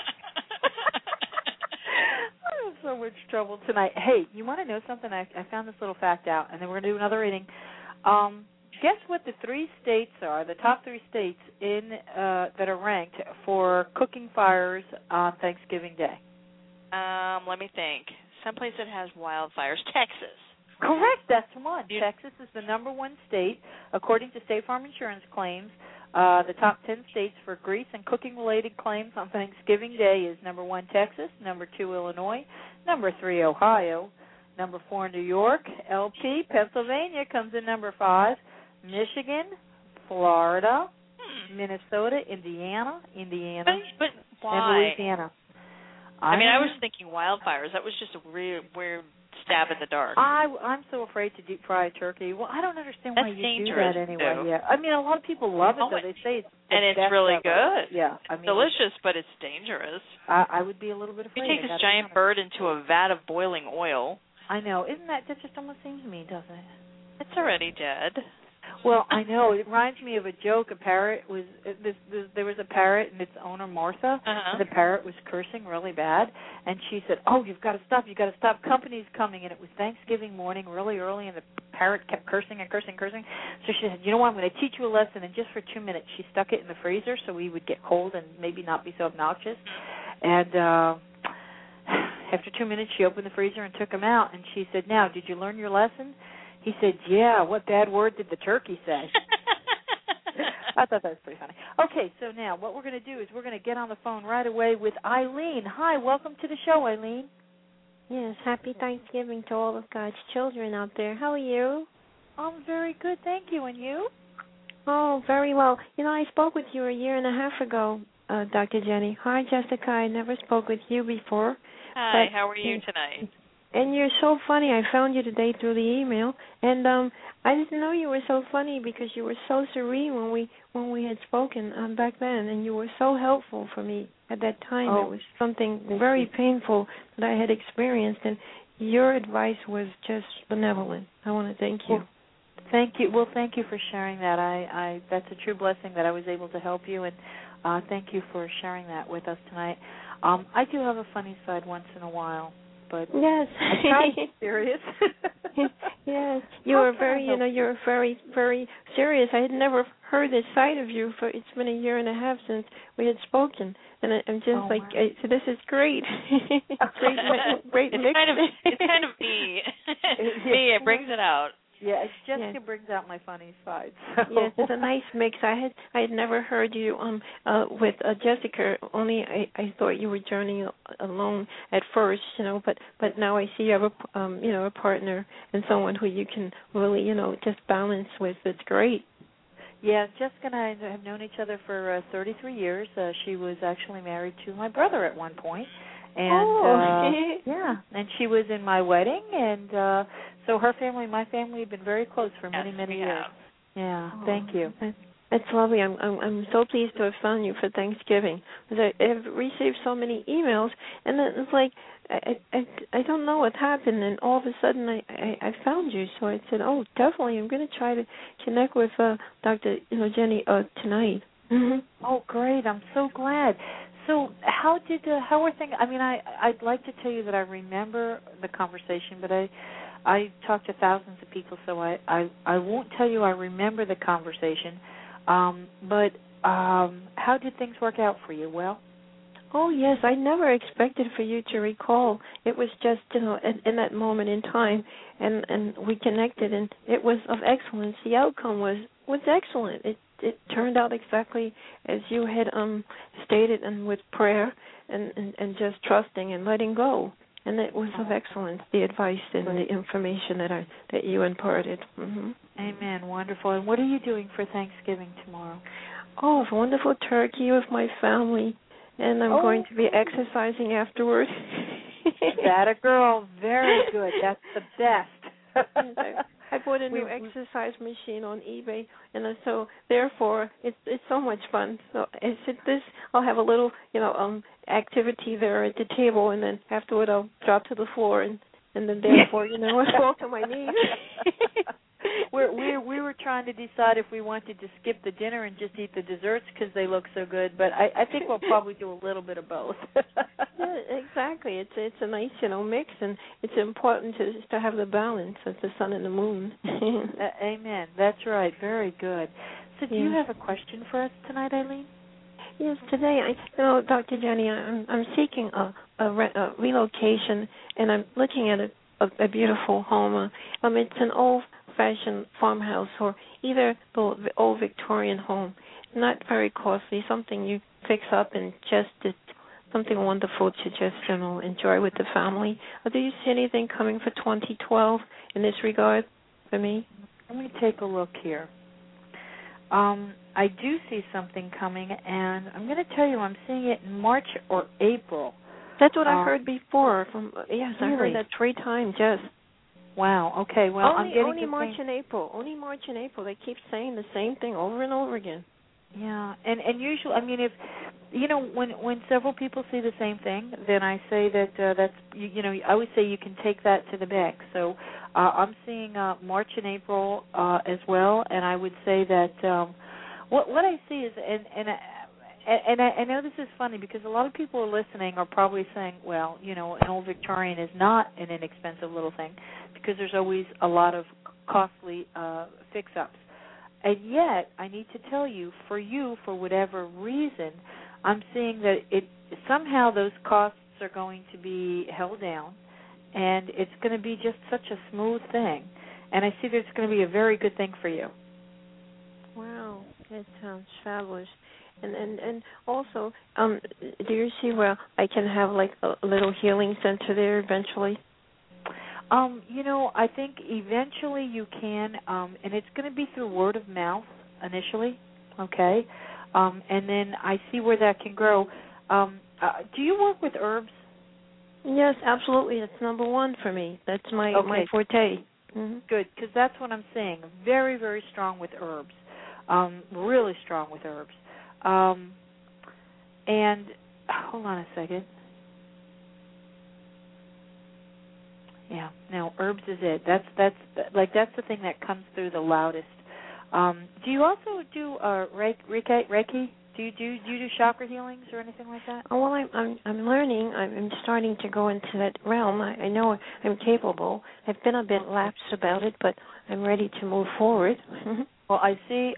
I'm in so much trouble tonight. Hey, you want to know something? I found this little fact out, and then we're going to do another reading. Guess what the 3 states are, the top 3 states in that are ranked for cooking fires on Thanksgiving Day? Let me think. Someplace that has wildfires. Texas. Correct. That's one. Texas is the number 1 state, according to State Farm Insurance claims. The top 10 states for grease and cooking-related claims on Thanksgiving Day is number 1, Texas, number 2, Illinois, number 3, Ohio, number 4, New York, LP, Pennsylvania comes in number 5, Michigan, Florida, Minnesota, Indiana, but why? and Louisiana. I was thinking wildfires. That was just a weird stab in the dark. I'm so afraid to deep fry a turkey. Well, I don't understand why you do that anyway. Too. Yeah, a lot of people love it, though. They say it's really good. Yeah, delicious, but it's dangerous. I would be a little bit afraid. You take this giant bird into a vat of boiling oil. I know. That just almost seems mean, doesn't it? It's already dead. Well, I know. It reminds me of a joke. A parrot was there was a parrot and its owner Martha. And the parrot was cursing really bad, and she said, "Oh, you've got to stop! You've got to stop! Company's coming!" And it was Thanksgiving morning, really early, and the parrot kept cursing and cursing and cursing. So she said, "You know what? I'm going to teach you a lesson." And just for 2 minutes, she stuck it in the freezer so we would get cold and maybe not be so obnoxious. And after 2 minutes, she opened the freezer and took him out. And she said, "Now, did you learn your lesson?" He said, "Yeah, what bad word did the turkey say?" I thought that was pretty funny. Okay, so now what we're going to do is we're going to get on the phone right away with Eileen. Hi, welcome to the show, Eileen. Yes, happy Thanksgiving to all of God's children out there. How are you? I'm very good, thank you. And you? Oh, very well. I spoke with you a year and a half ago, Dr. Jenny. Hi, Jessica. I never spoke with you before. Hi, how are you tonight? And you're so funny. I found you today through the email, and I didn't know you were so funny because you were so serene when we had spoken back then, and you were so helpful for me at that time. It was something very painful that I had experienced, and your advice was just benevolent. I want to thank you. Well, thank you. Well, thank you for sharing that. I that's a true blessing that I was able to help you, and thank you for sharing that with us tonight. I do have a funny side once in a while. But yes, I try to be serious. Yes, you're very, very serious. I had never heard this side of you. It's been a year and a half since we had spoken, and I'm just so this is great. Great mix. It's kind of me. Me, it brings it out. Yeah, Jessica brings out my funny side. So. Yes, it's a nice mix. I had never heard you with Jessica. Only I thought you were journeying alone at first, but now I see you have a partner and someone who you can really just balance with. It's great. Yeah, Jessica and I have known each other for 33 years. She was actually married to my brother at one point. And and she was in my wedding, and so her family and my family have been very close for many years. Yeah, thank you. That's lovely. I'm so pleased to have found you for Thanksgiving, because I have received so many emails, and then it's like I don't know what happened, and all of a sudden I found you. So I said, oh, definitely, I'm going to try to connect with Dr. Jenny tonight. Mm-hmm. Oh, great! I'm so glad. So how were things? I'd like to tell you that I remember the conversation, but I talked to thousands of people, so I won't tell you I remember the conversation. But how did things work out for you? Well? Oh, yes. I never expected for you to recall. It was just, in that moment in time, and we connected, and it was of excellence. The outcome was excellent. It turned out exactly as you had stated, and with prayer and just trusting and letting go. And it was of excellence, the advice and the information that you imparted. Mm-hmm. Amen. Wonderful. And what are you doing for Thanksgiving tomorrow? Oh, a wonderful turkey with my family, and I'm going to be exercising afterward. That a girl. Very good. That's the best. I bought a new exercise machine on eBay, and so therefore it's so much fun. So I said I'll have a little activity there at the table, and then afterward I'll drop to the floor, and then therefore I fall to my knees. We were trying to decide if we wanted to skip the dinner and just eat the desserts because they look so good, but I think we'll probably do a little bit of both. Yeah, exactly. It's a nice mix, and it's important to have the balance of the sun and the moon. Amen. That's right. Very good. So, do you have a question for us tonight, Eileen? Yes, today, Dr. Jenny, I'm seeking a relocation, and I'm looking at a beautiful home. It's an old-fashioned farmhouse, or either the old Victorian home. Not very costly, something you fix up and just something wonderful to just enjoy with the family. Do you see anything coming for 2012 in this regard for me? Let me take a look here. I do see something coming, and I'm going to tell you, I'm seeing it in March or April. That's what I heard before. Yes, really? I heard that 3 times. Yes. Wow. Okay. Well, only March and April. Only March and April. They keep saying the same thing over and over again. Yeah, and usually, I mean, if when several people see the same thing, then I say that that's I always say you can take that to the bank. So I'm seeing March and April as well, and I would say that what I see is and I know this is funny because a lot of people are listening are probably saying, well, an old Victorian is not an inexpensive little thing because there's always a lot of costly fix-ups. And yet, I need to tell you, for whatever reason, I'm seeing that somehow those costs are going to be held down, and it's going to be just such a smooth thing. And I see that it's going to be a very good thing for you. Wow, that sounds fabulous. And also, do you see where I can have like a little healing center there eventually? I think eventually you can, and it's going to be through word of mouth initially, okay? And then I see where that can grow. Do you work with herbs? Yes, absolutely. It's number one for me. That's my forte. Mm-hmm. Good, because that's what I'm saying. Very, very strong with herbs. Really strong with herbs. And hold on a second. Yeah, no, herbs is it. That's the thing that comes through the loudest. Do you also do Reiki? Do you do chakra healings or anything like that? Oh, well, I'm learning. I'm starting to go into that realm. I know I'm capable. I've been a bit lapsed about it, but I'm ready to move forward. Well, I see.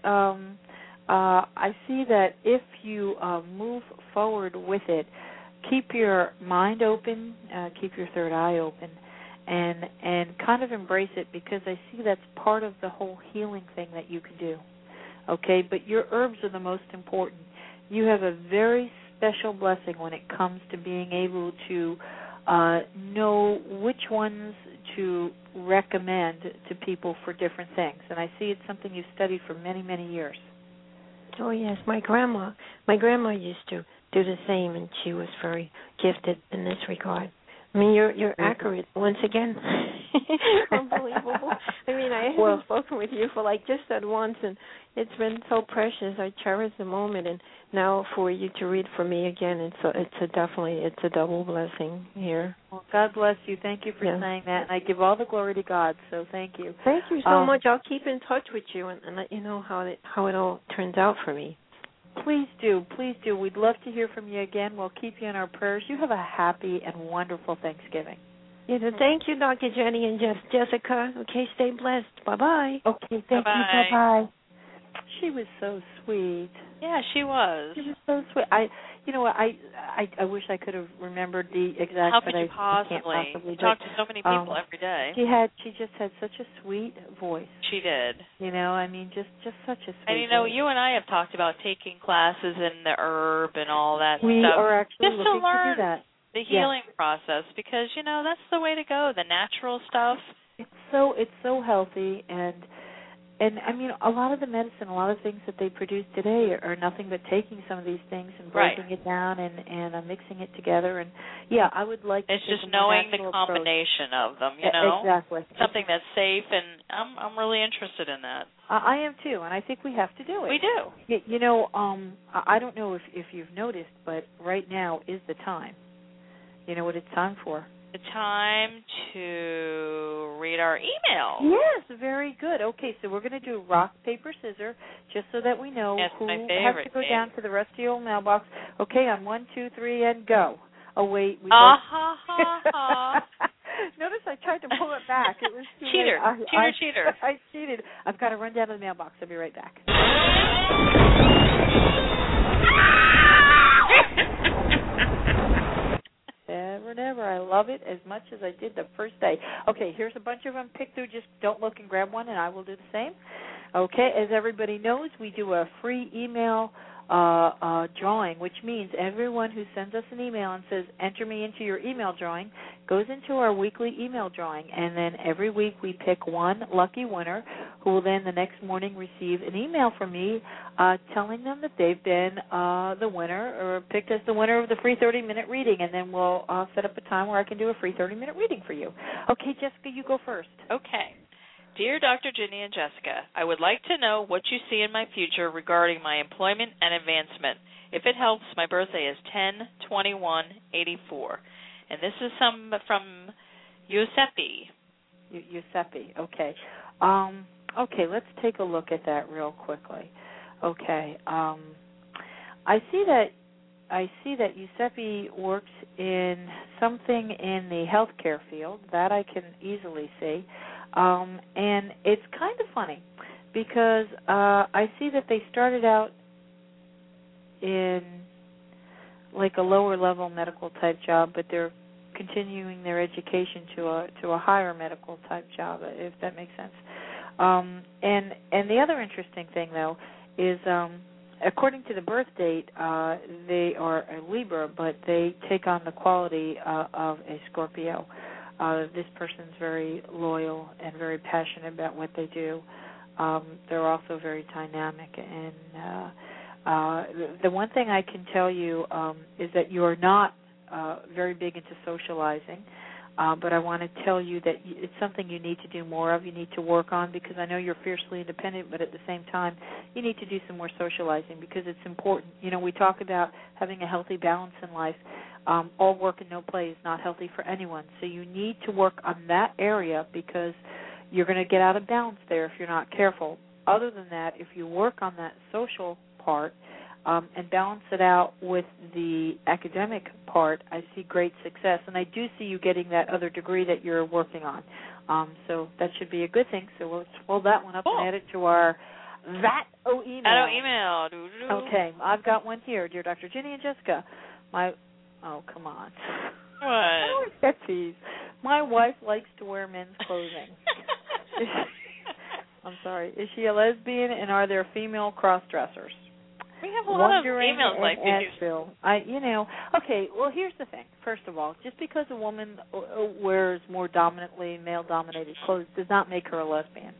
I see that if you move forward with it, keep your mind open, keep your third eye open, and kind of embrace it because I see that's part of the whole healing thing that you can do. Okay, but your herbs are the most important. You have a very special blessing when it comes to being able to know which ones to recommend to people for different things. And I see it's something you've studied for many, many years. Oh, yes. My grandma used to do the same, and she was very gifted in this regard. I mean, you're accurate once again. Unbelievable. I mean, I haven't spoken with you for just that once, and it's been so precious. I cherish the moment, and now for you to read for me again, it's a double blessing here. Well, God bless you. Thank you for saying that, and I give all the glory to God. So thank you. Thank you so much. I'll keep in touch with you and let you know how it all turns out for me. Please do. Please do. We'd love to hear from you again. We'll keep you in our prayers. You have a happy and wonderful Thanksgiving. Yes, thank you, Dr. Jenny and Jessica. Okay, stay blessed. Bye-bye. Okay, thank you. Bye-bye. She was so sweet. Yeah, she was. She was so sweet. I wish I could have remembered the exact. How could you possibly? Talk to so many people every day. She just had such a sweet voice. She did. I mean, just such a sweet. And voice. You and I have talked about taking classes in the herb and all that stuff. We are actually just looking to learn to do that. The healing process, because that's the way to go. The natural stuff. It's so healthy, and And I mean, a lot of the medicine, a lot of things that they produce today are nothing but taking some of these things and breaking it down and mixing it together. And yeah, I would like. It's just knowing the combination of them, you know. Exactly. Something that's safe, and I'm really interested in that. I am too, and I think we have to do it. We do. You know, I don't know if you've noticed, but right now is the time. You know what it's time for? The time to read our email. Yes, very good. Okay, so we're going to do rock, paper, scissors, just so that we know who has to go down to the rest of your mailbox. Okay, on 1, 2, 3, and go. Oh, wait. Notice I tried to pull it back. It was too cheater. Cheater. I cheated. I've got to run down to the mailbox. I'll be right back. Never. I love it as much as I did the first day. Okay, here's a bunch of them. Pick through. Just don't look and grab one, and I will do the same. Okay, as everybody knows, we do a free email drawing, which means everyone who sends us an email and says, enter me into your email drawing, goes into our weekly email drawing. And then every week we pick one lucky winner who will then the next morning receive an email from me telling them that they've been the winner or picked as the winner of the free 30-minute reading. And then we'll set up a time where I can do a free 30-minute reading for you. Okay, Jessica, you go first. Okay. Dear Dr. Ginny and Jessica, I would like to know what you see in my future regarding my employment and advancement. If it helps, my birthday is 10/21/84. And this is some from Giuseppe. Giuseppe, okay. Okay, let's take a look at that real quickly. Okay. I see that Giuseppe works in something in the healthcare field. That I can easily see. And it's kind of funny because I see that they started out in like a lower level medical type job, but they're continuing their education to a higher medical type job, if that makes sense. And the other interesting thing though is according to the birth date, they are a Libra, but they take on the quality of a Scorpio. This person's very loyal and very passionate about what they do. They're also very dynamic. And the one thing I can tell you is that you're not very big into socializing, but I want to tell you that it's something you need to do more of, you need to work on, because I know you're fiercely independent, but at the same time, you need to do some more socializing because it's important. You know, we talk about having a healthy balance in life. All work and no play is not healthy for anyone. So you need to work on that area because you're going to get out of balance there if you're not careful. Other than that, if you work on that social part and balance it out with the academic part, I see great success. And I do see you getting that other degree that you're working on. So that should be a good thing. So let's hold that one up and add it to our email. Okay, I've got one here. Dear Dr. Ginny and Jessica, oh, come on. What? I don't get these. My wife likes to wear men's clothing. I'm sorry. Is she a lesbian, and are there female cross-dressers? We have a lot of females like these. Okay, well, here's the thing. First of all, just because a woman wears more dominantly male-dominated clothes does not make her a lesbian.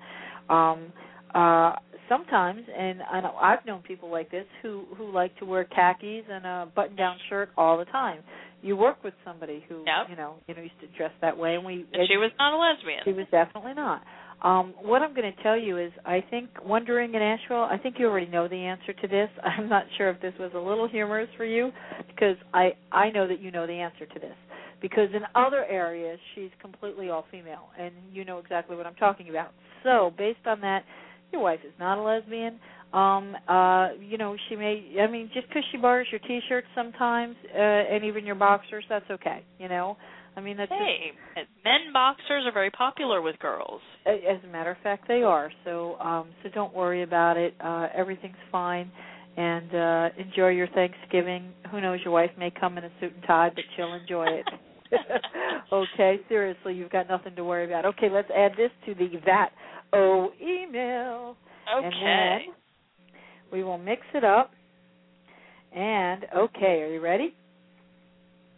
Sometimes, and I know I've known people like this who like to wear khakis and a button-down shirt all the time. You work with somebody who used to dress that way, and she was not a lesbian. She was definitely not. What I'm going to tell you is, I think Wondering in Asheville, I think you already know the answer to this. I'm not sure if this was a little humorous for you, because I know that you know the answer to this. Because in other areas, she's completely all-female, and you know exactly what I'm talking about. So, based on that, your wife is not a lesbian. She may, just because she borrows your T-shirts sometimes, and even your boxers, that's okay, that's men boxers are very popular with girls. As a matter of fact, they are. So don't worry about it. Everything's fine. And enjoy your Thanksgiving. Who knows, your wife may come in a suit and tie, but she'll enjoy it. Okay, seriously, you've got nothing to worry about. Okay, let's add this to the email. Okay. And then we will mix it up. And, okay, are you ready?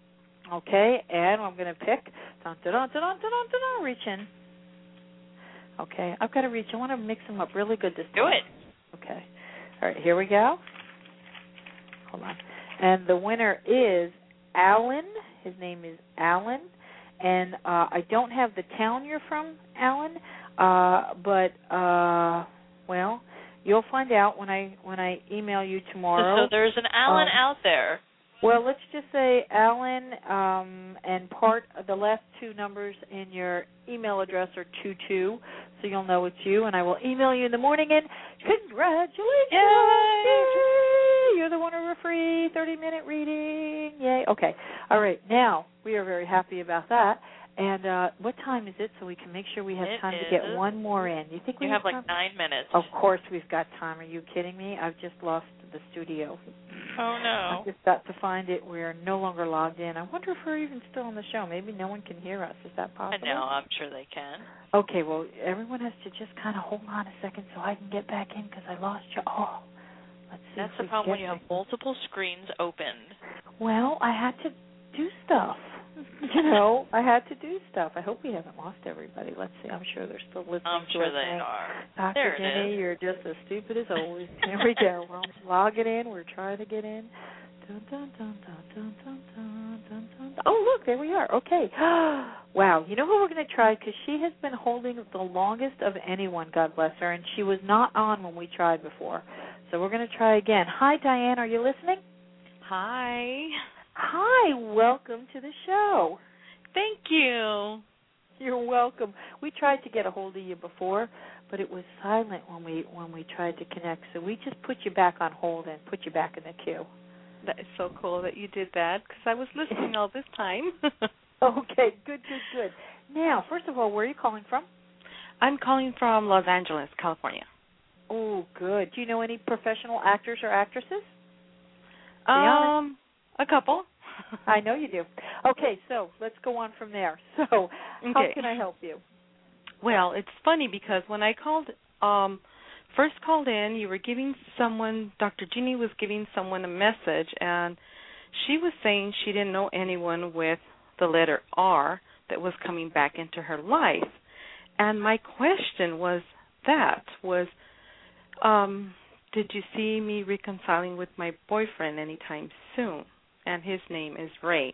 Okay, and I'm going to pick, reach in. Okay, I've got to reach. I want to mix them up really good this time. Do it. Okay. All right, here we go. Hold on. And the winner is Alan. His name is Alan. And I don't have the town you're from, Alan, but well, you'll find out when I email you tomorrow. So there's an Alan out there. Well, let's just say Alan, and the last two numbers in your email address are 22, so you'll know it's you, and I will email you in the morning, and congratulations! Yay! You're the winner of a free 30-minute reading. Yay. Okay. All right. Now, we are very happy about that. And what time is it so we can make sure we have time to get one more in? You think we have like time? 9 minutes. Of course we've got time. Are you kidding me? I've just lost the studio. Oh, no. I've just got to find it. We're no longer logged in. I wonder if we're even still on the show. Maybe no one can hear us. Is that possible? No, I'm sure they can. Okay, well, everyone has to just kind of hold on a second so I can get back in because I lost you. Oh, let's see. That's the problem when you have multiple screens open. Well, I had to do stuff. I had to do stuff. I hope we haven't lost everybody. Let's see. I'm sure they're still listening to us. I'm sure they are. Dr. Jenny, you're just as stupid as always. Here we go. We're logging in. We're trying to get in. Dun, dun, dun, dun, dun, dun, dun, dun, dun. Oh, look, there we are. Okay. Wow. You know who we're going to try? Because she has been holding the longest of anyone, God bless her, and she was not on when we tried before. So we're going to try again. Hi, Diane. Are you listening? Hi. Hi, welcome to the show. Thank you. You're welcome. We tried to get a hold of you before, but it was silent when we tried to connect. So we just put you back on hold and put you back in the queue. That is so cool that you did that because I was listening all this time. Okay, good. Now, first of all, where are you calling from? I'm calling from Los Angeles, California. Oh, good. Do you know any professional actors or actresses? A couple. I know you do. Okay, so let's go on from there. So, how can I help you? Well, it's funny because when I first called in, you were giving someone, Dr. Jeannie was giving someone a message, and she was saying she didn't know anyone with the letter R that was coming back into her life. And my question was, did you see me reconciling with my boyfriend anytime soon? And his name is Ray.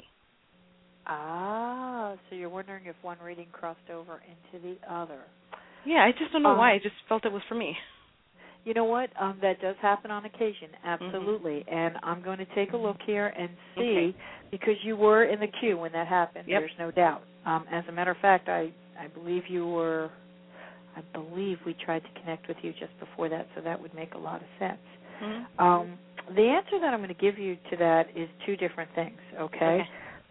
Ah, so you're wondering if one reading crossed over into the other. Yeah, I just don't know why. I just felt it was for me. You know what? That does happen on occasion, absolutely. Mm-hmm. And I'm going to take a look here and see, because you were in the queue when that happened. Yep. There's no doubt. As a matter of fact, I believe you were. I believe we tried to connect with you just before that, so that would make a lot of sense. Mm-hmm. The answer that I'm going to give you to that is two different things, okay?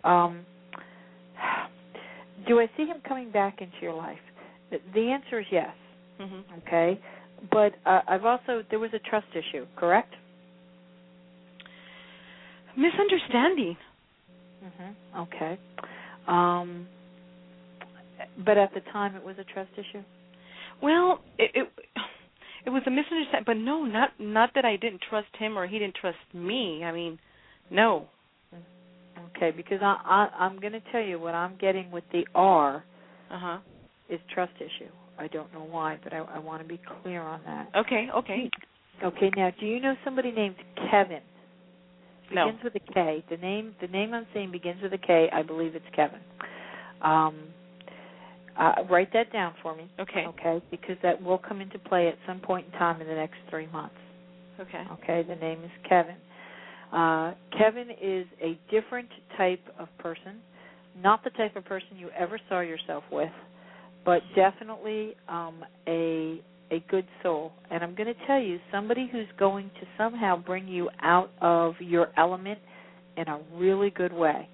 Do I see him coming back into your life? The answer is yes, okay? But there was a trust issue, correct? Misunderstanding. Okay. But at the time it was a trust issue? Well, it was a misunderstanding, but no, not that I didn't trust him or he didn't trust me. I mean, no. Okay, because I'm going to tell you what I'm getting with the R is trust issue. I don't know why, but I want to be clear on that. Okay. Okay, now, do you know somebody named Kevin? No. Begins with a K. The name I'm saying begins with a K. I believe it's Kevin. Write that down for me. Okay, because that will come into play at some point in time in the next 3 months. Okay, the name is Kevin. Kevin is a different type of person, not the type of person you ever saw yourself with, but definitely a good soul. And I'm going to tell you, somebody who's going to somehow bring you out of your element in a really good way.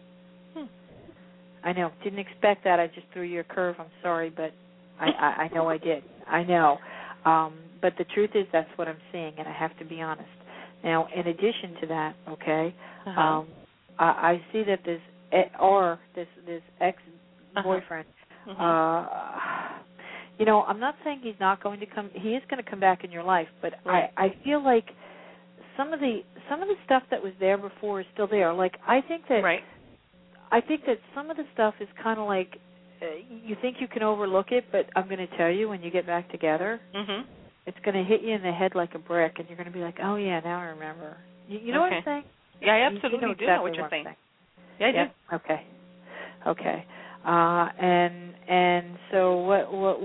I know. Didn't expect that. I just threw you a curve. I'm sorry, but I know I did. I know. But the truth is that's what I'm seeing, and I have to be honest. Now, in addition to that, okay, I see that this ex-boyfriend, I'm not saying he's not going to come. He is going to come back in your life, but I feel like some of the stuff that was there before is still there. Like I think that some of the stuff is kind of like you think you can overlook it, but I'm going to tell you, when you get back together, it's going to hit you in the head like a brick, and you're going to be like, oh, yeah, now I remember. You know what I'm saying? Yeah, I absolutely you know do know what you're saying. Yeah, I do. Okay. And so what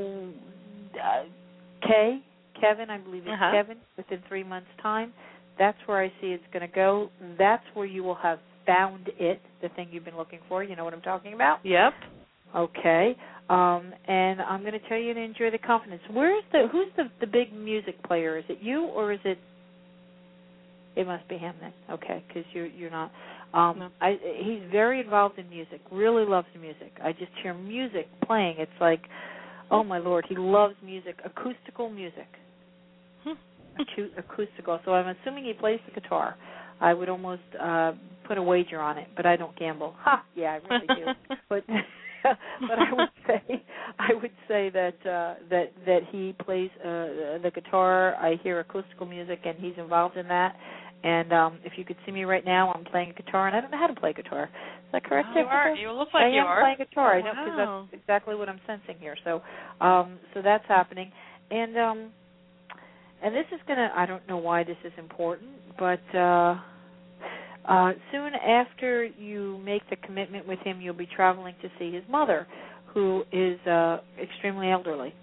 Kevin, I believe it's Kevin, within 3 months' time, that's where I see it's going to go. That's where you will have found it, the thing you've been looking for. You know what I'm talking about? Yep. Okay. And I'm going to tell you to enjoy the confidence. Who's the big music player? Is it you, or is it? It must be him then. Okay, because you're not. No. He's very involved in music. Really loves music. I just hear music playing. It's like, oh my Lord, he loves music, acoustical music. Acoustical. So I'm assuming he plays the guitar. I would almost put a wager on it, but I don't gamble. Yeah, I really do. But I would say that he plays the guitar. I hear acoustical music, and he's involved in that. And if you could see me right now, I'm playing a guitar, and I don't know how to play guitar. Is that correct? You are. You look like you are. I am playing guitar. I know, because that's exactly what I'm sensing here. So that's happening. And this is going to, I don't know why this is important, but soon after you make the commitment with him, you'll be traveling to see his mother, who is extremely elderly.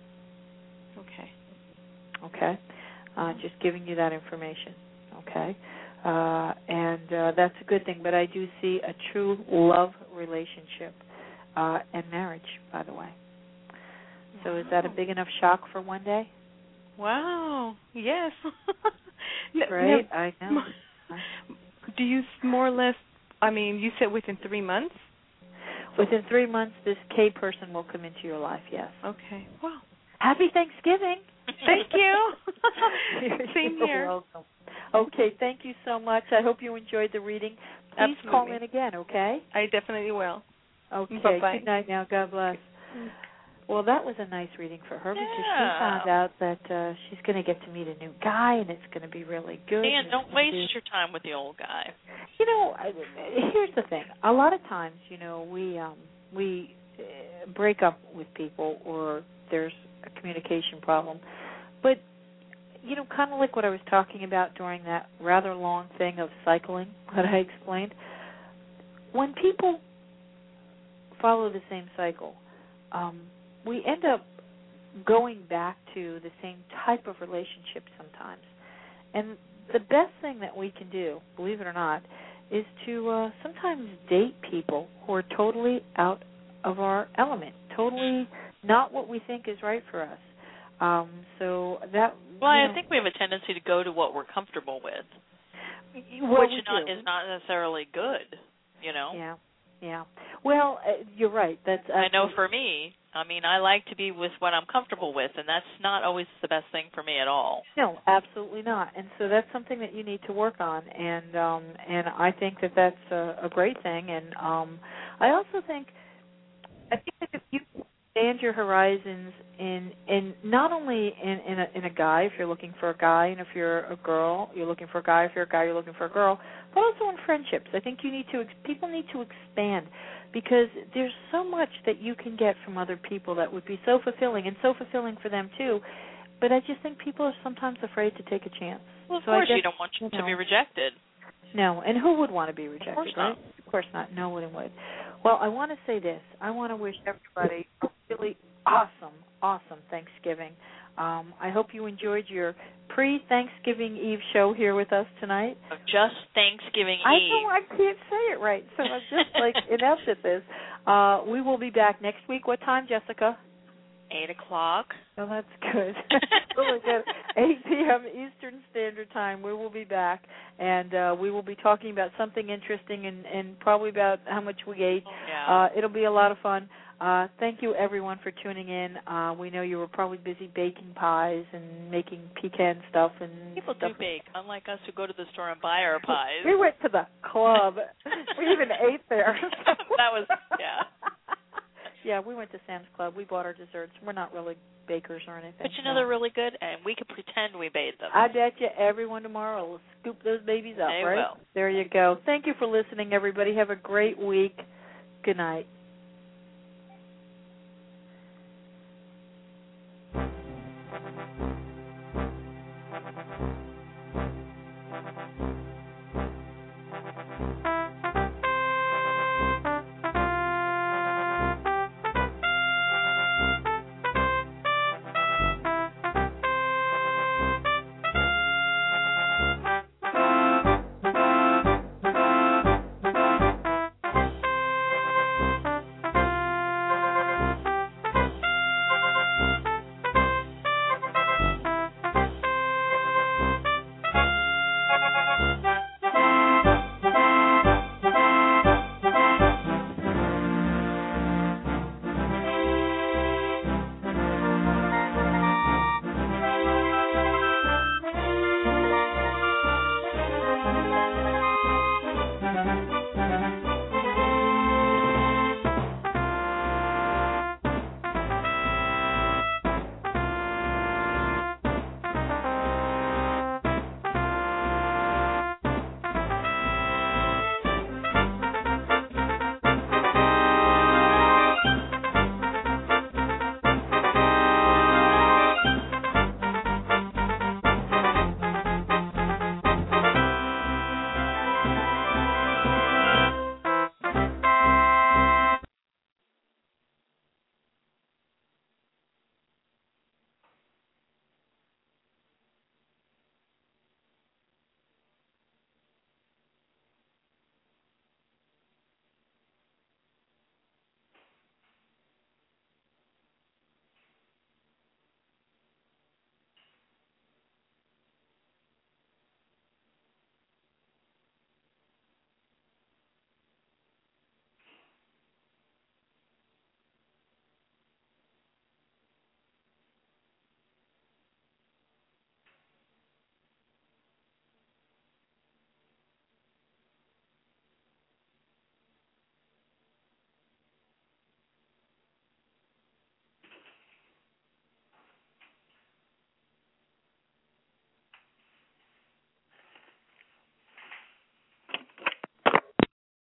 Okay. Just giving you that information. Okay. And that's a good thing, but I do see a true love relationship and marriage, by the way. So is that a big enough shock for one day? Wow. Yes. Right, I know. Do you more or less, I mean, you said within 3 months? Within 3 months, this K person will come into your life, yes. Okay. Wow. Happy Thanksgiving. Thank you. Same here. Welcome. Okay, thank you so much. I hope you enjoyed the reading. Please call in again, okay? I definitely will. Okay, bye-bye. Good night now. God bless. Well, that was a nice reading for her, because she found out that she's going to get to meet a new guy, and it's going to be really good. And don't waste your time with the old guy. You know, here's the thing. A lot of times, you know, we break up with people, or there's a communication problem. But, you know, kind of like what I was talking about during that rather long thing of cycling that I explained, when people follow the same cycle, we end up going back to the same type of relationship sometimes. And the best thing that we can do, believe it or not, is to sometimes date people who are totally out of our element, totally not what we think is right for us. So that. Well, I think we have a tendency to go to what we're comfortable with, which is not necessarily good. You know. Yeah. Well, you're right. I know for me, I mean, I like to be with what I'm comfortable with, and that's not always the best thing for me at all. No, absolutely not. And so that's something that you need to work on, and I think that that's a great thing. And I also think that if you expand your horizons in not only in a guy, if you're looking for a guy, and if you're a girl, you're looking for a guy. If you're a guy, you're looking for a girl. But also in friendships, I think people need to expand, because there's so much that you can get from other people that would be so fulfilling, and so fulfilling for them too. But I just think people are sometimes afraid to take a chance. Well, of course, you don't want to be rejected. No, and who would want to be rejected? Of course not. Right? Of course not. No one would. Well, I want to say this. I want to wish everybody a really awesome Thanksgiving. I hope you enjoyed your pre-Thanksgiving Eve show here with us tonight. Just Thanksgiving Eve. I know, I can't say it right, so I'm just inept at this. We will be back next week. What time, Jessica? 8 o'clock. Oh, that's good. Really good. 8 p.m. Eastern Standard Time. We will be back, and we will be talking about something interesting and probably about how much we ate. Yeah. It'll be a lot of fun. Thank you, everyone, for tuning in. We know you were probably busy baking pies and making pecan stuff. And people do bake, unlike us who go to the store and buy our pies. We went to the club. We even ate there. That was, yeah. Yeah, we went to Sam's Club. We bought our desserts. We're not really bakers or anything. But you know they're really good, and we could pretend we made them. I bet you everyone tomorrow will scoop those babies up, they right? Will. There you go. Thank you for listening, everybody. Have a great week. Good night.